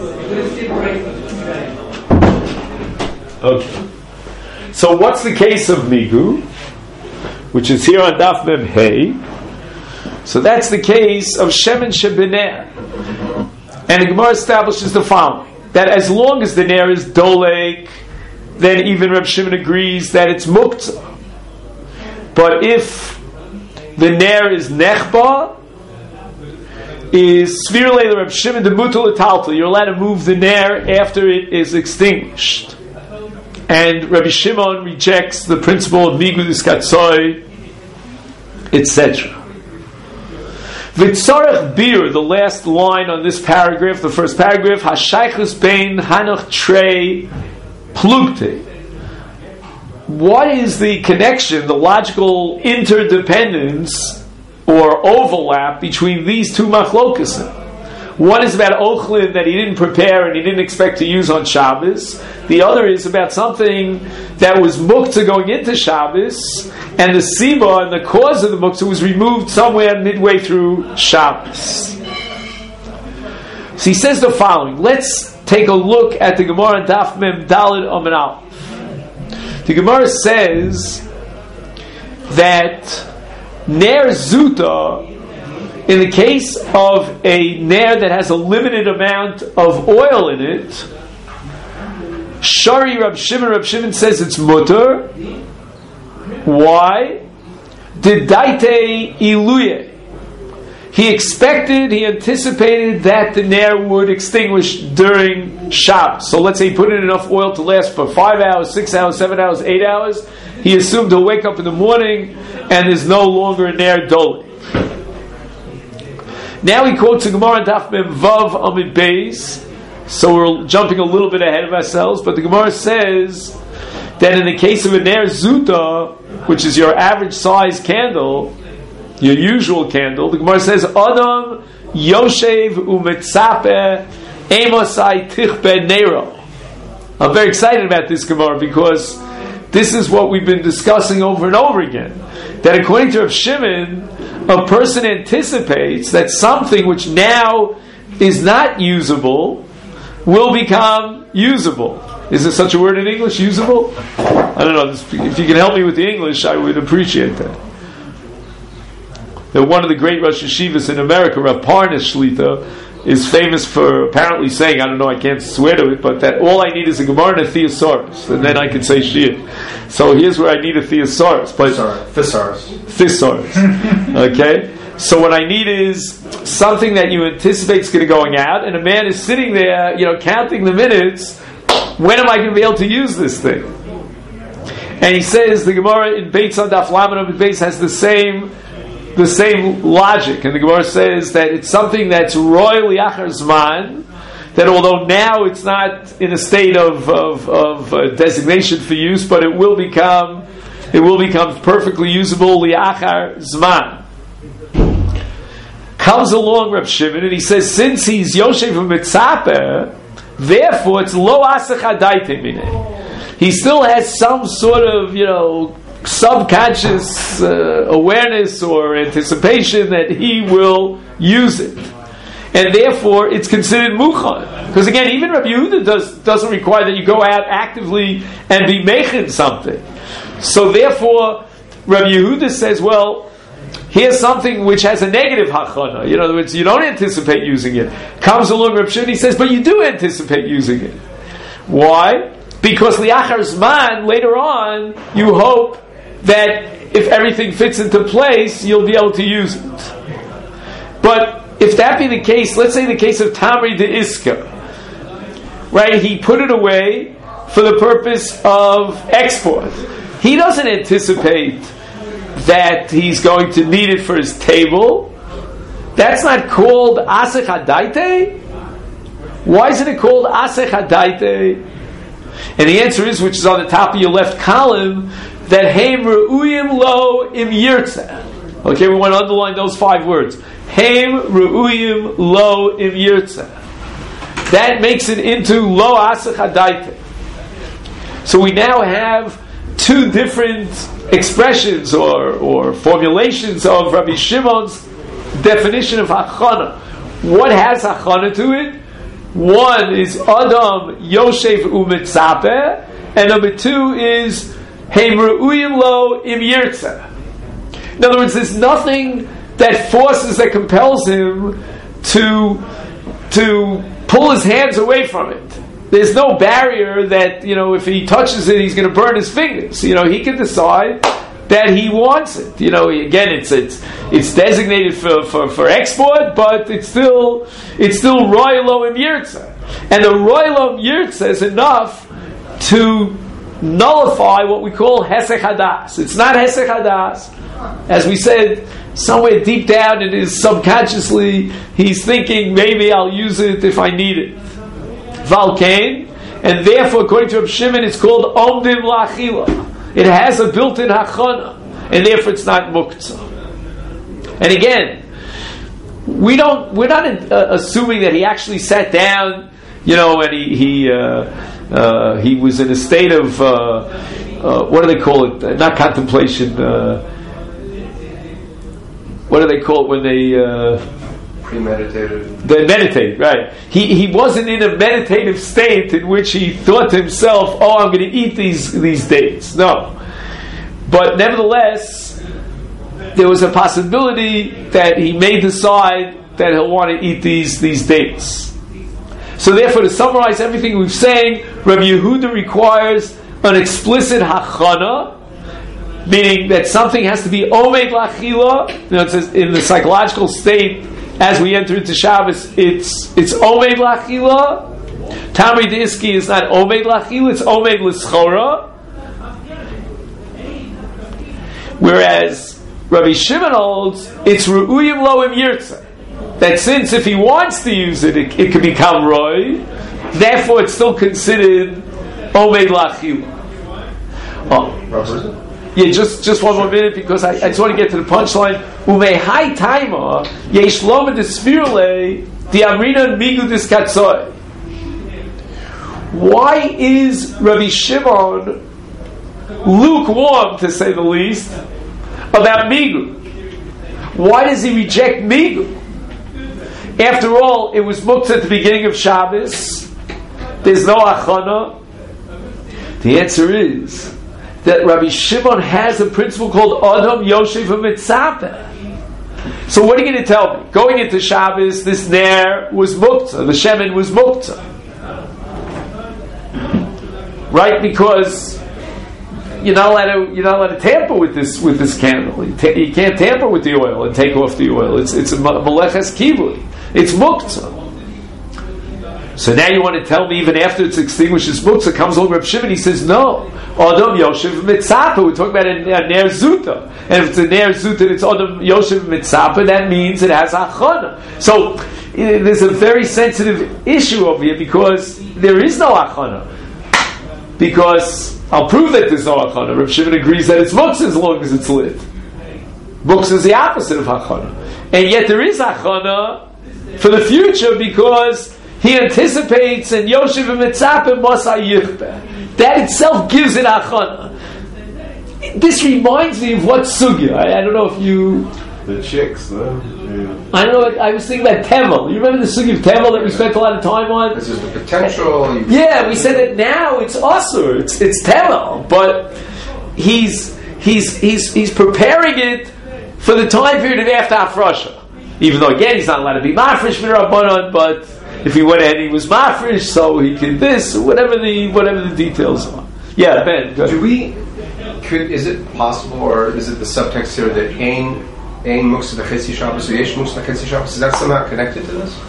Okay. So what's the case of Migu, which is here on Daf Mem Hey? So that's the case of Shemen Shebener. And the Gemara establishes the following: that as long as the ner is dolek, then even Reb Shimon agrees that it's muktzah. But if the ner is nechba, is svir leila Reb Shimon demutul etaltel, you're allowed to move the ner after it is extinguished. And Rabbi Shimon rejects the principle of migu diskatzoi, et cetera. V'tzarech bir, the last line on this paragraph, the first paragraph, hashaychus bein hanoch trei plugte. What is the connection, the logical interdependence or overlap between these two machlokas? One is about ochlin that he didn't prepare and he didn't expect to use on Shabbos. The other is about something that was muktzah going into Shabbos, and the siba and the cause of the muktzah was removed somewhere midway through Shabbos. So he says the following. Let's take a look at the Gemara Daf Mem Daled Amud Aleph. The Gemara says that ner zuta, in the case of a ner that has a limited amount of oil in it, Shari Rab Shimon, Rab Shimon says it's mutter. Why? Didaite iluye. He expected, he anticipated that the ner would extinguish during Shabbos. So let's say he put in enough oil to last for five hours, six hours, seven hours, eight hours. He assumed he'll wake up in the morning and there's no longer a ner doli. Now he quotes a Gemara Daf Mem Vav Amid Beis. So we're jumping a little bit ahead of ourselves, but the Gemara says that in the case of a ner zuta, which is your average size candle, your usual candle, the Gemara says Adam Yoshev umetzape emosai tichbe nero. I'm very excited about this Gemara because this is what we've been discussing over and over again. That according to Rav Shimon, a person anticipates that something which now is not usable will become usable. Is there such a word in English, usable? I don't know. If you can help me with the English, I would appreciate that. That one of the great Rosh Yeshivas in America, Rav Parnas Shlita, is famous for apparently saying, I don't know, I can't swear to it, but that all I need is a Gemara and a Thesaurus, and then I can say Shir. So here's where I need a Thesaurus. But Thesaurus. Thesaurus. Okay? So what I need is something that you anticipate is going to going out, and a man is sitting there, you know, counting the minutes. When am I going to be able to use this thing? And he says the Gemara in Beitz on Daf Lamed Amud Beis has the same the same logic, and the Gemara says that it's something that's royally achar zman, that although now it's not in a state of of, of uh, designation for use, but it will become it will become perfectly usable liachar zman. Comes along Reb Shimon and he says, since he's Yoshev u'mitzaper, therefore it's lo asach hadaite mineh. He still has some sort of, you know, subconscious uh, awareness or anticipation that he will use it, and therefore it's considered mukhan. Because again, even Rabbi Yehuda does, doesn't require that you go out actively and be making something. So therefore, Rabbi Yehuda says, well, here's something which has a negative hachana. In other words, you don't anticipate using it. Comes along Reb Shimon, he says, but you do anticipate using it. Why? Because liachar zman, later on, you hope that if everything fits into place, you'll be able to use it. But if that be the case, let's say the case of Tamri de Iska, right? He put it away for the purpose of export. He doesn't anticipate that he's going to need it for his table. That's not called asech hadaite? Why isn't it called asech hadaite? And the answer is, which is on the top of your left column, that Heim Re'uyim Lo Im Yirtzeh. Okay, we want to underline those five words. Heim Re'uyim Lo Im Yirtzeh. That makes it into Lo Asach Hadaite. So we now have two different expressions or, or formulations of Rabbi Shimon's definition of hachana. What has hachana to it? One is Adam Yoshev Umitzapeh, and number two is Heim Re'uyim Lo Im Yirtzeh. In other words, there's nothing that forces, that compels him to to pull his hands away from it. There's no barrier that, you know, if he touches it, he's going to burn his fingers. You know, he can decide that he wants it. You know, again, it's it's it's designated for, for, for export, but it's still it's still Roy Lo Im Yirtzeh. And the Roy Lo Im Yirtzeh is enough to nullify what we call Hesech Hadas. It's not Hesech Hadas. As we said, somewhere deep down in his subconsciously, he's thinking, maybe I'll use it if I need it. Valkain, and therefore, according to Reb Shimon, it's called Omdim La'achila. It has a built-in hachana, and therefore it's not muktzah. And again, we don't, we're not uh, assuming that he actually sat down, you know, and he he uh, uh, he was in a state of uh, uh, what do they call it? Not contemplation. Uh, what do they call it when they? Uh, Premeditated. They meditate, right? He he wasn't in a meditative state in which he thought to himself, "Oh, I'm going to eat these these dates." No, but nevertheless, there was a possibility that he may decide that he'll want to eat these these dates. So, therefore, to summarize everything we've saying, Rabbi Yehuda requires an explicit hachana, meaning that something has to be omed lachila. You know, it says in the psychological state. As we enter into Shabbos, it's it's Omed Lachila. Tamri Diski is not Omed Lachila, it's Omed L'Schora. Whereas Rabbi Shimon holds, it's Re'uyim Lo Im Yirtzeh. That since if he wants to use it, it, it can become Roy, therefore it's still considered Omed Lachila. Oh. Yeah, just, just one more minute because I, I just want to get to the punchline. Umei hai taima yesh lo medespirle di amrina migu diskatzoy. Why is Rabbi Shimon lukewarm, to say the least, about migu? Why does he reject migu? After all, it was booked at the beginning of Shabbos. There's no achana. The answer is that Rabbi Shimon has a principle called Adam Yoshev Mitzapeh. So what are you going to tell me? Going into Shabbos, this Ner was Muktzah, the Shemen was Muktzah. Right? Because you're not allowed to, you're not allowed to tamper with this with this candle. You, ta- you can't tamper with the oil and take off the oil. It's it's a Meleches Kivui. It's Muktzah. So now you want to tell me even after it's extinguished, its Muktzah comes along Reb Shimon, he says, no. Adam Yoshev Mitzapeh. We're talking about a, a Ner Zuta. And if it's a Ner Zuta and it's Adam Yoshev Mitzapeh, that means it has Achana. So it, there's a very sensitive issue over here because there is no Achana. Because I'll prove that there's no Achana. Reb Shimon agrees that it's Muktzah as long as it's lit. Muktzah is the opposite of Achana. And yet there is Achana for the future because he anticipates and Yoshev Mitzapeh Masa Yichbeh. That itself gives it achana. This reminds me of what sugya. I, I don't know if you. The chicks, though. Yeah. I don't know. What, I was thinking about Tevel. You remember the sugya of Tevel that we spent a lot of time on? This is the potential. Yeah, we said that now it's asur. It's it's Tevel, but he's he's he's he's preparing it for the time period of after Hafrasha. Even though again he's not allowed to be mafresh minarabbanon, but if he went ahead and he was mafresh, so he could this, whatever the whatever the details are. Yeah, Ben. Go ahead. Do we? Could is it possible, or is it the subtext here that Ein Ein Muktzah B'Chetzi Shabbos or Yesh Muktzah B'Chetzi Shabbos? Is that somehow connected to this?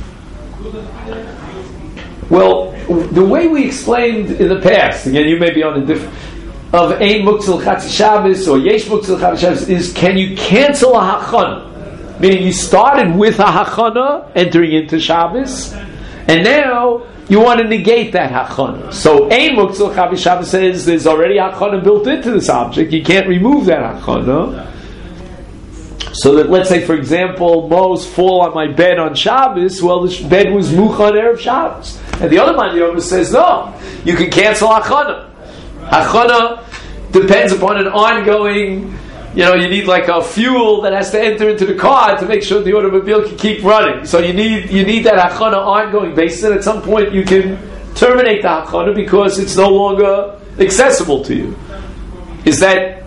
Well, the way we explained in the past, again, you may be on a different of Ein Muktzah B'Chetzi Shabbos or Yesh Muktzah B'Chetzi Shabbos is can you cancel a hachana? Meaning you started with a hachana entering into Shabbos, and now you want to negate that hachana. So Ein Muktzah B'Chetzi Shabbos says there's already hachana built into this object. You can't remove that hachana. So that, let's say, for example, Mos fall on my bed on Shabbos. Well, the bed was Muchan Erev Shabbos, and the other man Yom says no, you can cancel hachana. Hachana depends upon an ongoing, you know, you need like a fuel that has to enter into the car to make sure the automobile can keep running. So you need you need that hachana ongoing basis, and at some point you can terminate the hachana because it's no longer accessible to you. Is that,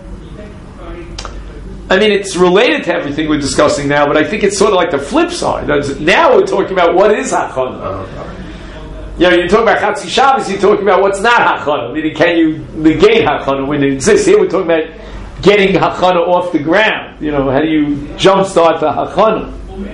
I mean, it's related to everything we're discussing now, but I think it's sort of like the flip side. Now we're talking about what is hachana. You know, you're talking about Chatzi Shabbos, you're talking about what's not hachana. Meaning, can you negate hachana when it exists? Here we're talking about getting hachana off the ground. You know, how do you jumpstart the hachana?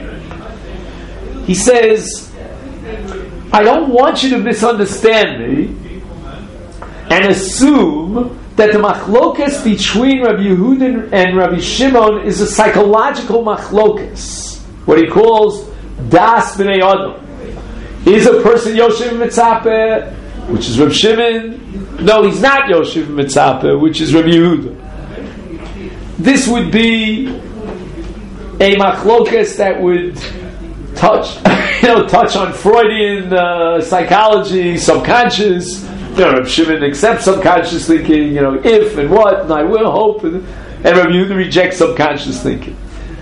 He says, I don't want you to misunderstand me and assume that the machlokas between Rabbi Yehuda and Rabbi Shimon is a psychological machlokas, what he calls das b'nei adam. Is a person Yoshev Mitzapeh, which is Rabbi Shimon? No, he's not Yoshev Mitzapeh, which is Rabbi Yehuda. This would be a machlokas that would touch, you know, touch on Freudian uh, psychology, subconscious. You know, Rabbi Shimon accepts subconscious thinking. You know, if and what, and I will hope, and, and Rabbi Yehuda rejects subconscious thinking.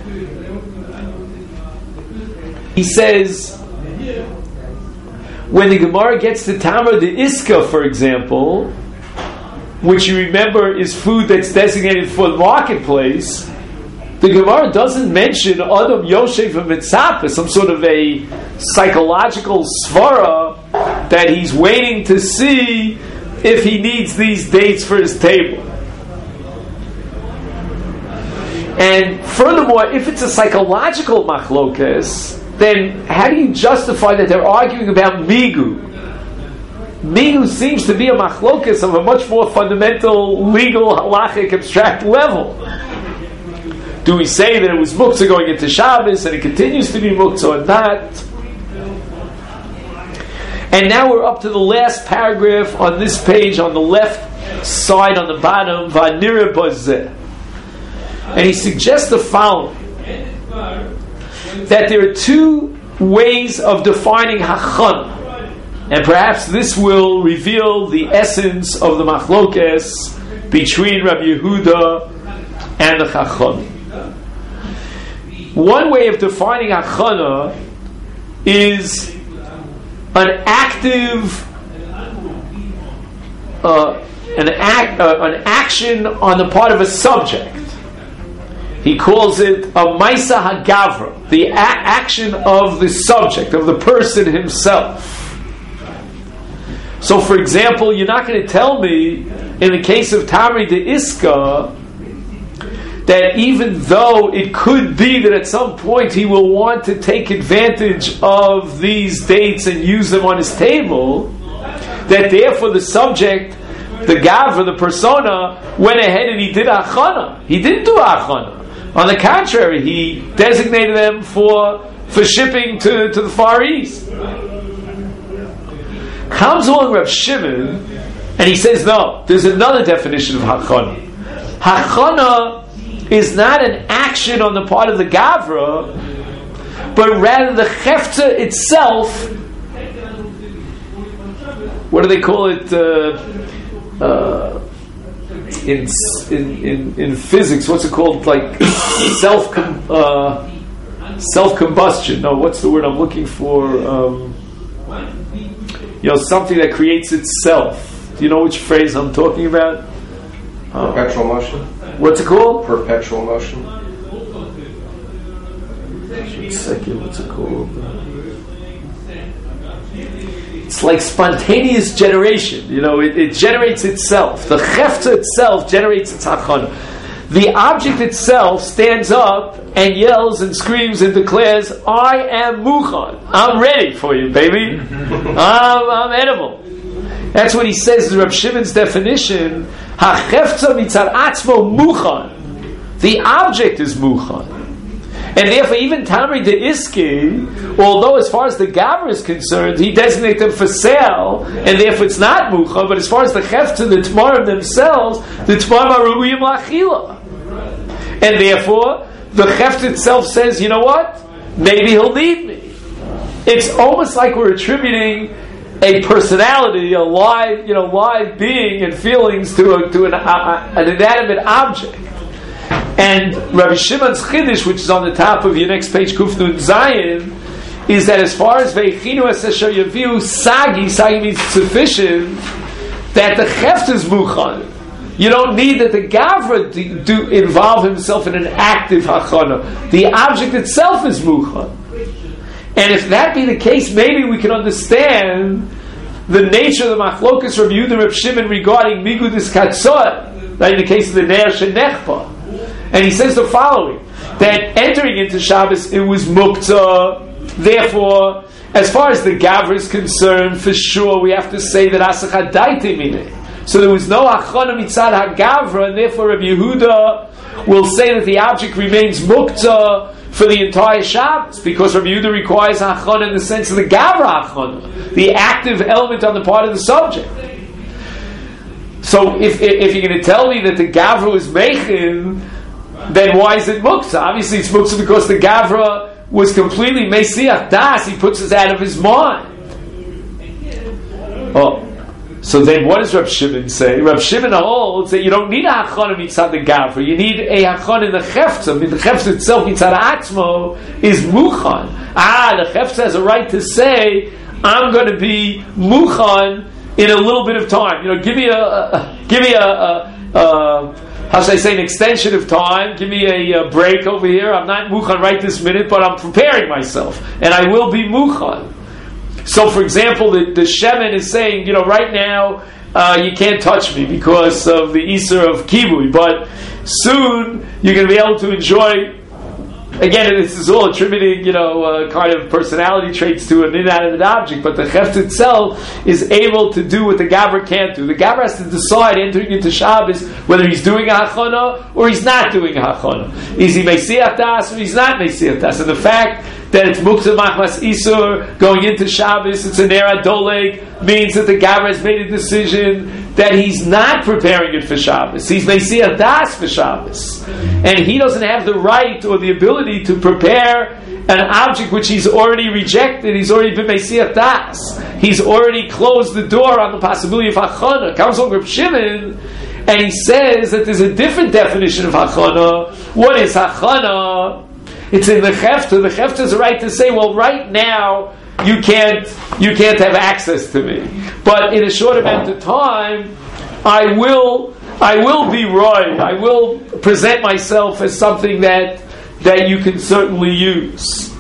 He says, when the Gemara gets to Tamar the Iska, for example, which you remember is food that's designated for the marketplace, the Gemara doesn't mention Adam Yoshev Mitzapeh, some sort of a psychological svara that he's waiting to see if he needs these dates for his table. And furthermore, if it's a psychological machlokas, then how do you justify that they're arguing about migu? Migu seems to be a machlokas of a much more fundamental, legal, halachic, abstract level. Do we say that it was muktzah going into Shabbos and it continues to be muktzah or not? And now we're up to the last paragraph on this page, on the left side, on the bottom, V'anira bazeh. And he suggests the following, that there are two ways of defining hachana, and perhaps this will reveal the essence of the machlokes between Rabbi Yehuda and the Chachamim. One way of defining hachana is an active, uh, an act, uh, an action on the part of a subject. He calls it a Maisa Hagavra, the a- action of the subject, of the person himself. So, for example, you're not going to tell me, in the case of Tamri de Iska, that even though it could be that at some point he will want to take advantage of these dates and use them on his table, that therefore the subject, the Gavra, the persona, went ahead and he did Achana. He didn't do Achana. On the contrary, he designated them for for shipping to, to the Far East. Comes along Reb Shimon, and he says, no, there's another definition of Hachana. Hachana is not an action on the part of the Gavra, but rather the Hefta itself, what do they call it, uh, uh, In, in in in physics, what's it called? Like self uh, self combustion. No, what's the word I'm looking for? Um, you know, something that creates itself. Do you know which phrase I'm talking about? Um, Perpetual motion. What's it called? Perpetual motion. One second. What's it called? It's like spontaneous generation. You know, it, it generates itself. The chefta itself generates its hachana. The object itself stands up and yells and screams and declares, I am mukhan. I'm ready for you, baby. I'm, I'm edible. That's what he says in Reb Shimon's definition. Ha-chefta mitzad atzmo mukhan. The object is mukhan. And therefore, even Tamri de Iski, although as far as the Gavra is concerned, he designates them for sale, and therefore it's not Mucha, but as far as the Chefta, the Tmarim themselves, the Tmarim are Ru'uyim L'achila. And therefore, the Chefta itself says, you know what? Maybe he'll need me. It's almost like we're attributing a personality, a live, you know, live being and feelings to a, to an, uh, an inanimate object. And Rabbi Shimon's Chiddush, which is on the top of your next page, Kuf Nun Zayin, is that as far as Veichinu Asesher Yaviu, Sagi, Sagi means sufficient, that the Cheft is Muchan. You don't need that the Gavra do, do involve himself in an active Hachana. The object itself is Muchan. And if that be the case, maybe we can understand the nature of the Machlokas Rabbi Yehuda Reb Shimon regarding Migudis Katzot, right, in the case of the Ner Shenechpa. And he says the following, that entering into Shabbos, it was Muktzah. Therefore, as far as the Gavra is concerned, for sure we have to say that Asach Hadaiti Mineh. So there was no Achana Mitzad HaGavra, and therefore Rabbi Yehuda will say that the object remains Muktzah for the entire Shabbos, because Rabbi Yehuda requires Achana in the sense of the Gavra Achana, the active element on the part of the subject. So if, if you're going to tell me that the Gavra is Mechin, then why is it Muktzah? Obviously it's Muktzah because the Gavra was completely Mesiach Das, he puts us out of his mind. Oh, so then what does Reb Shimon say? Reb Shimon holds that you don't need a Hachana mitzad the Gavra, you need a Hachana in the Chefza. I mean, the Chefza itself, mitzad Atzmo, is Muchan. Ah, the Chefza has a right to say, I'm going to be Muchan in a little bit of time. You know, give me a, a give me a, a, a how should I say, an extension of time, give me a, a break over here. I'm not Muchan right this minute, but I'm preparing myself. And I will be Muchan. So, for example, the, the Shemen is saying, you know, right now, uh, you can't touch me because of the Isser of Kibui, but soon you're going to be able to enjoy. Again, this is all attributing, you know, uh, kind of personality traits to an inanimate object, but the Cheft itself is able to do what the Gavra can't do. The Gavra has to decide, entering into Shabbos, whether he's doing a Hachana or he's not doing a Hachana. Is he Mesiach Das or he's not Mesiach Das? And the fact that it's Muktzah Machmas Isur, going into Shabbos, it's an Era Doleg, means that the Gavra has made a decision that he's not preparing it for Shabbos. He's Mesiach Das for Shabbos. And he doesn't have the right or the ability to prepare an object which he's already rejected. He's already been Mesiach Das. He's already closed the door on the possibility of Hachana. Comes on Reb Shimon, and he says that there's a different definition of Hachana. What is Hachana? It's in the Chefta. The Chefta has a right to say, well, right now, you can't you can't have access to me. But in a short amount of time, I will I will be right. I will present myself as something that that you can certainly use.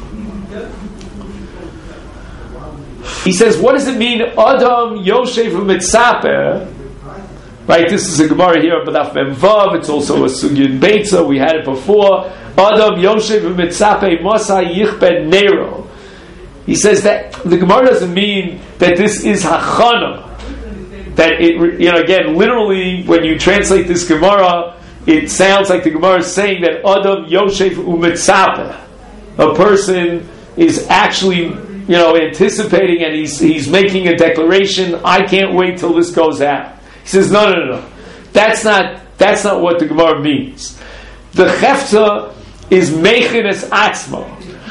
He says, what does it mean? Adam Yoshev Mitzaper. Right, this is a Gemara here, but B'daf Vav. It's also a Sugin Beitza. We had it before. Adam Yoshev Mitzape Mosai Yichben Nero. He says that the Gemara doesn't mean that this is Hachana. That it, you know, again, literally, when you translate this Gemara, it sounds like the Gemara is saying that Adam Yoshev Umitzape, a person is actually, you know, anticipating and he's he's making a declaration. I can't wait till this goes out. He says, no, no, no, no. That's not that's not what the Gemara means. The Chefza is Mechenes Atzmo,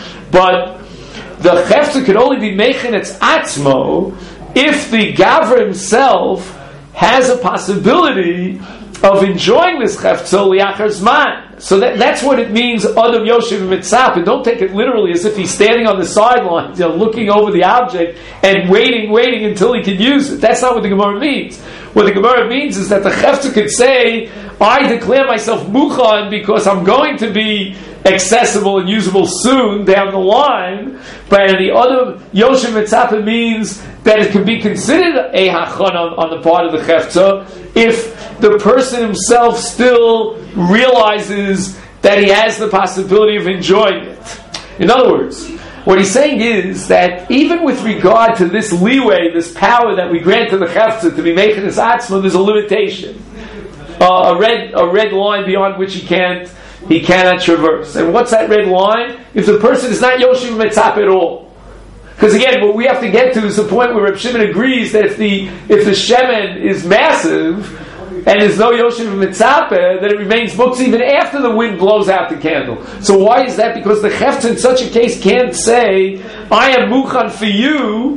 but the Chefza could only be Mechenes Atzmo if the Gavra himself has a possibility of enjoying this Chefza liachar zman. So that, that's what it means, Adam Yoshev Mitzap. And don't take it literally as if he's standing on the sidelines, you know, looking over the object and waiting, waiting until he can use it. That's not what the Gemara means. What the Gemara means is that the Chefza could say, I declare myself Muchan because I'm going to be accessible and usable soon down the line. But the other Yoshev Mitzapa means that it can be considered a Hachana on, on the part of the Chefza if the person himself still realizes that he has the possibility of enjoying it. In other words, what he's saying is that even with regard to this leeway, this power that we grant to the Chefza to be making his atzma, there's a limitation, uh, a red a red line beyond which he can't he cannot traverse. And what's that red line? If the person is not Yoshev Mitzap at all. Because again, what we have to get to is the point where Reb Shimon agrees that if the if the shemen is massive and there's no Yoshev Mitzapeh, then it remains muktzah even after the wind blows out the candle. So why is that? Because the Chefetz in such a case can't say, I am Mukhan for you,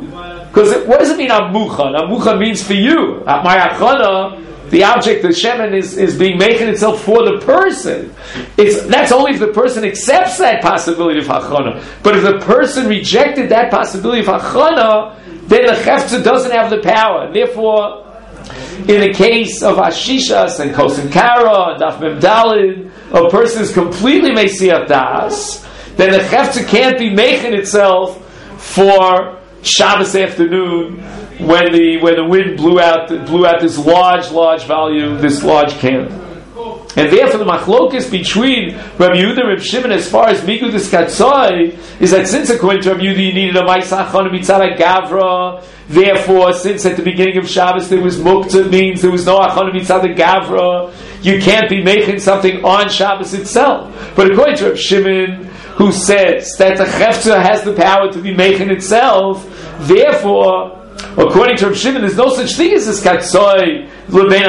Because what does it mean, I'm muchan? I'm muchan means for you. My achana, the object, the shemen, is, is being making itself for the person. It's, that's only if the person accepts that possibility of achana. But if the person rejected that possibility of achana, then the chefza doesn't have the power. And therefore, in the case of Ashishas and Kosin Kara and Daf Mem Dalid, a person is completely Mesiat Das, then the chefza can't be making itself for Shabbos afternoon when the when the wind blew out blew out this large large volume, this large candle. And therefore the machlokus between Rabbi Yehuda and Rabbi Shimon as far as Migudis Katzoi is that since according to Rabbi Yehuda you needed a Maisa Achana Mitzad Gavra, therefore since at the beginning of Shabbos there was Muktzah, means there was no Achana Mitzad Gavra, you can't be making something on Shabbos itself. But according to Rabbi Shimon, who says that the Chefza has the power to be making itself, therefore, according to Rabbi Shimon, there's no such thing as this Katzoi Ben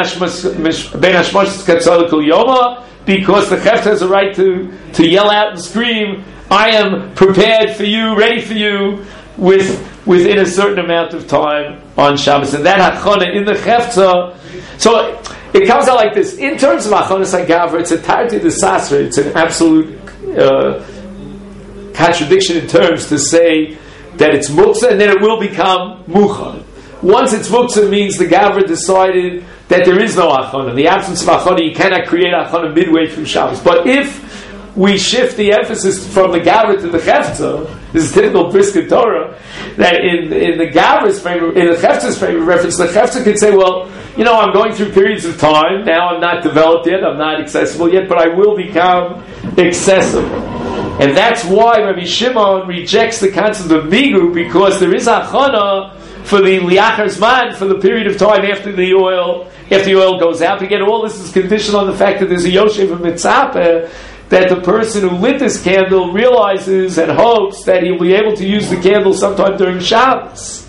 Hashmosh Katzoi L'Kol Yoma, because the Chefza has a right to, to yell out and scream, I am prepared for you, ready for you, with within a certain amount of time on Shabbos. And that Hachana in the Chefza, so it comes out like this. In terms of Hachana Sagavra, it's a Tarti de Sasra, it's an absolute uh, contradiction in terms to say that it's muktzah and then it will become muchan. Once it's muktzah means the Gavra decided that there is no achana. In the absence of achana, you cannot create achana midway through Shabbos. But if we shift the emphasis from the Gavra to the Chefza, this is typical brisket Torah, that in, in the Gavra's frame, in the Chefza's frame of reference, the Chefza could say, well, you know, I'm going through periods of time, now I'm not developed yet, I'm not accessible yet, but I will become accessible. And that's why Rabbi Shimon rejects the concept of migu, because there is achana for the liachar zman, for the period of time after the oil, after the oil goes out. Again, all this is conditional on the fact that there's a yoshev of mitzapeh, that the person who lit this candle realizes and hopes that he'll be able to use the candle sometime during Shabbos.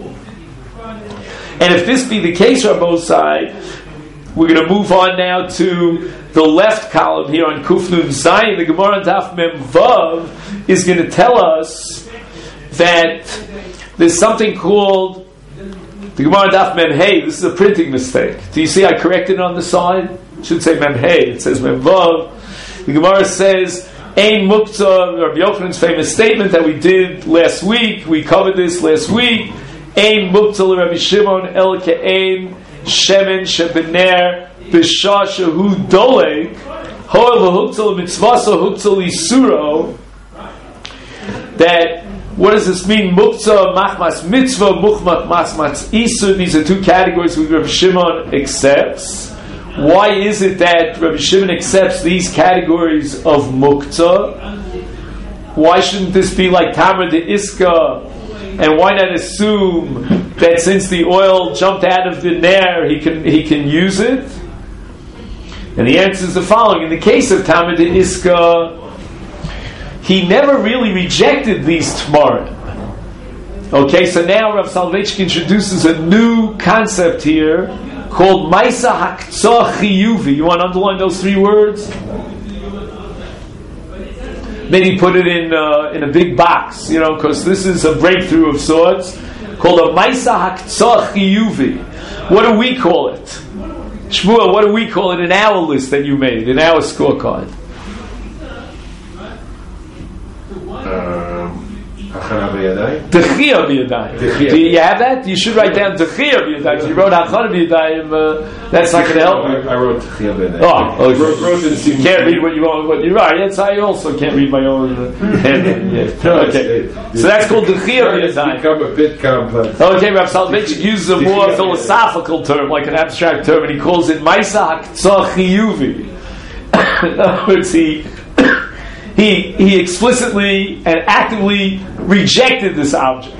And if this be the case, Rabbosai, we're going to move on now to the left column here on Kuf Nun Zayin. The Gemara on Daf Mem Vav is going to tell us that there's something called the Gemara on Daf Mem Hey. This is a printing mistake. Do you see I corrected it on the side? It should say Mem Hey. It says Mem Vav. The Gemara says Ein Muktzah, Rabbi Yochanan's famous statement that we did last week. We covered this last week. Ein Muktzah Rabbi Shimon El Ke'ein Shemen Shebener B'Shah Shehu Doleg Ho'el V'Huktzal Mitzvasa Huktzal Isuro. That, what does this mean? Muktzah, Machmas Mitzvah, Muchmat Machmas Isur. These are two categories which Rabbi Shimon accepts. Why is it that Rabbi Shimon accepts these categories of Muktzah? Why shouldn't this be like Tamar de Iska? And why not assume that since the oil jumped out of the Ner, he can he can use it? And the answer is the following. In the case of Tamar de Iska, he never really rejected these Tmarim. Okay, so now Rav Soloveitchik introduces a new concept here called Maisa Haktzah Chiyuvi. You want to underline those three words? Maybe put it in uh, in a big box, you know, because this is a breakthrough of sorts, called a Maisa Haktzah Chiyuvi. What do we call it? Shmuel, what do we call it in our list that you made, in our scorecard? Techiyah b'yadayim. Do you have that? You should write down Techiyah b'yadayim. You wrote Hachana b'yadayim. Uh, that's not going to help. I, I wrote Techiyah b'yadayim. Oh, okay. wrote, wrote it you can't read what you want. What you write. That's I also can't read my own uh, handwriting. Yeah. Okay, so that's called Techiyah b'yadayim. It's become a bit complex. Okay, Rav Soloveitchik uses a more philosophical term, like an abstract term, and he calls it Maisa Haktzah Chiyuvi. In other words, he. He, he explicitly and actively rejected this object.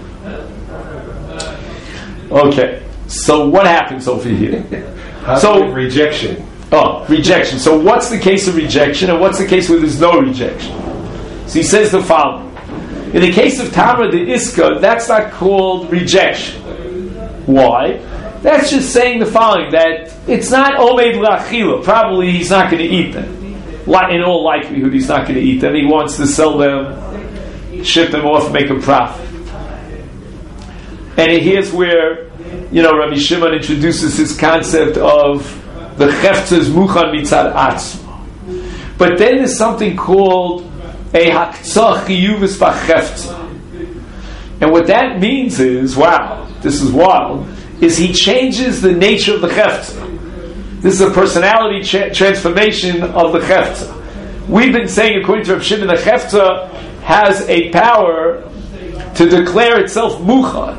Okay, so what happens over here? So rejection. Oh, rejection. So what's the case of rejection, and what's the case where there's no rejection? So he says the following: in the case of Tamar de Iska, that's not called rejection. Why? That's just saying the following: that it's not omed lachila. Probably he's not going to eat them. In all likelihood, he's not going to eat them. He wants to sell them, ship them off, make a profit. And here's where, you know, Rabbi Shimon introduces his concept of the Cheftzes Muchan Mitzad Atzmo. But then there's something called a Haktzah Chiyuvis B'Cheftzah. And what that means is, wow, this is wild, is he changes the nature of the Cheftzah. This is a personality tra- transformation of the Cheftzah. We've been saying, according to Rav Shimon, the Cheftzah has a power to declare itself Muchan.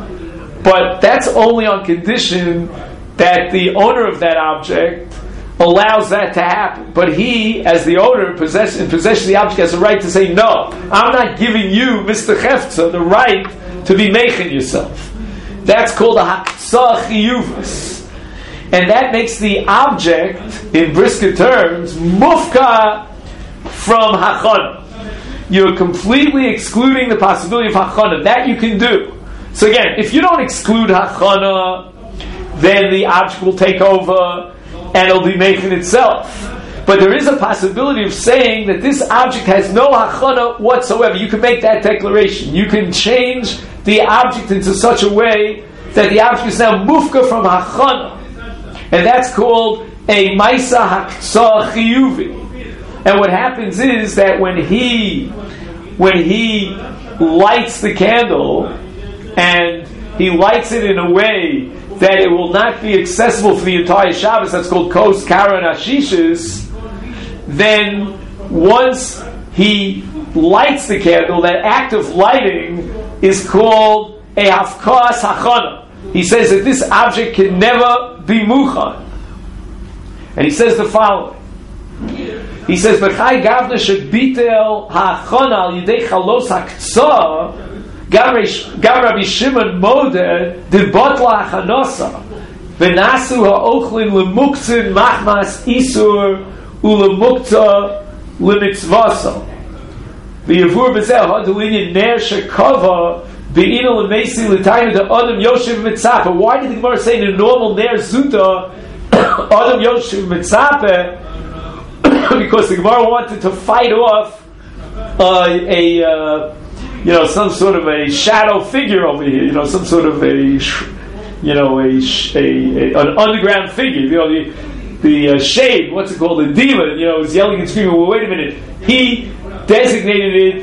But that's only on condition that the owner of that object allows that to happen. But he, as the owner, possess, in possession of the object, has a right to say, no, I'm not giving you, Mister Cheftzah, the right to be making yourself. That's called a Haktzah Chiyuvus. And that makes the object, in brisker terms, mufka from Hachana. You're completely excluding the possibility of Hachana. That you can do. So again, if you don't exclude Hachana, then the object will take over and it'll be making itself. But there is a possibility of saying that this object has no Hachana whatsoever. You can make that declaration. You can change the object into such a way that the object is now mufka from Hachana. And that's called a Maisa Haktzah Chiyuvi. And what happens is that when he when he lights the candle and he lights it in a way that it will not be accessible for the entire Shabbos, that's called Kos, Kara, and Ashishes, then once he lights the candle, that act of lighting is called a Hafkas Hachana. He says that this object can never be Muchan. And he says the following. He says, B'chai gavna shekbitel ha'achana al yidei chalos ha'ktzah gam Rabbi Shimon modeh debotla ha'chanosa v'nasu ha'ochlin lemuktzin machmas isur ulemukta lemitzvasa v'yavur b'zeh ha'dulinyin ner shekava v'ino lemesi l'tayim the adam yoshev mitzapeh. Why did the Gemara say in a normal ner zuta adam yoshev mitzapeh? Because the Gemara wanted to fight off uh, a, uh, you know, some sort of a shadow figure over here, you know, some sort of a, you know, a, a, a an underground figure, you know, the the uh, shade, what's it called, the demon, you know, is yelling and screaming. Well, wait a minute, he designated it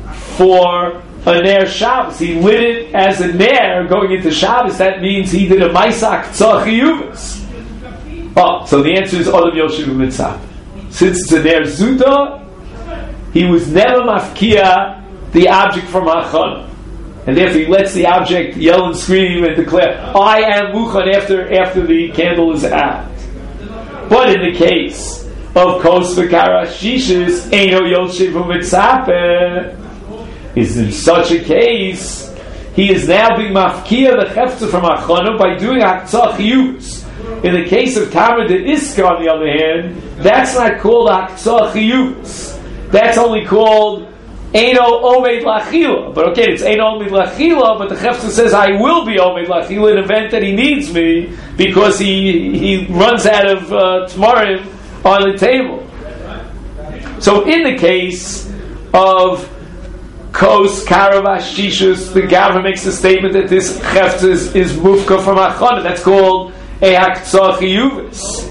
for a Ner Shabbos. He lit it as a Ner going into Shabbos. That means he did a Maisak Tzachiyuvas. Oh, so the answer is Adam Yoshev Mitzvah. Since it's a Ner Zuta, he was never mafkia the object from Hachana. And therefore he lets the object yell and scream and declare, I am Muchan after, after the candle is out. But in the case of Kos V'Kara Shishis, Eino Yoshev U'Mitzapeh, is in such a case, he is now being mafkia the Cheftzah from Hachana by doing Haktzah Chiyuvus. In the case of Tamar de Iska, on the other hand, that's not called Haktzah Chiyuvus. That's only called Eino Omed Lachila. But okay, it's Eino Omed Lachila, but the Cheftzah says, I will be Omed Lachila in an event that he needs me, because he he runs out of uh, Tamarim on the table. So in the case of Kos, Karavash, Shishus, the Gavra makes a statement that this Cheftzah is, is Mufka from Hachana. That's called a Haktzah Chiyuvus.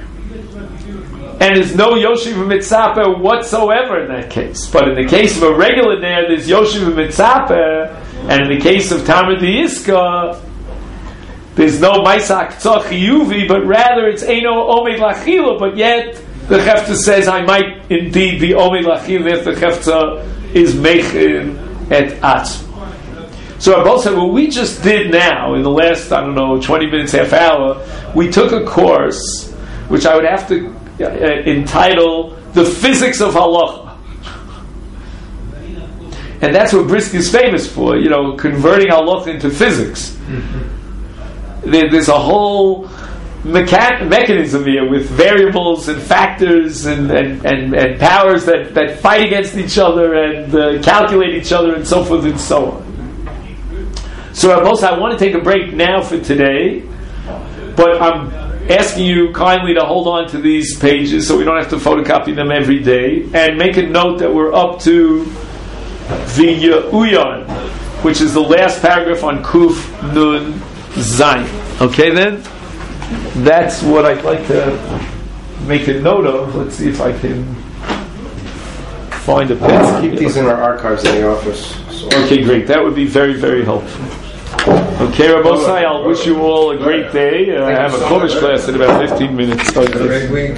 And there's no Yoshev Mitzapeh whatsoever in that case. But in the case of a regular Ner, there's Yoshev Mitzapeh, and in the case of Tamar de Iska, there's no Maisa Haktzah Chiyuvi, but rather it's Eino Omed Lachila, but yet the Cheftzah says, I might indeed be Omed Lachila if the Cheftzah is Mechin et Atzma. So Rabbi said, what we just did now, in the last, I don't know, twenty minutes, half hour, we took a course, which I would have to uh, entitle The Physics of Halacha. And that's what Brisk is famous for, you know, converting halacha into physics. Mm-hmm. There, there's a whole mecha- mechanism here with variables and factors and, and, and, and powers that, that fight against each other and uh, calculate each other and so forth and so on. So Rabbi, I want to take a break now for today, but I'm asking you kindly to hold on to these pages so we don't have to photocopy them every day, and make a note that we're up to the Uyan, which is the last paragraph on Kuf Nun Zayin. Okay, then that's what I'd like to make a note of. Let's see if I can find a pen. Keep these in our archives in the office. So. Okay, great. That would be very, very helpful. Okay, Rabbosai, I'll wish you all a great day. Uh, I have a Chumash class in about fifteen minutes. Great week.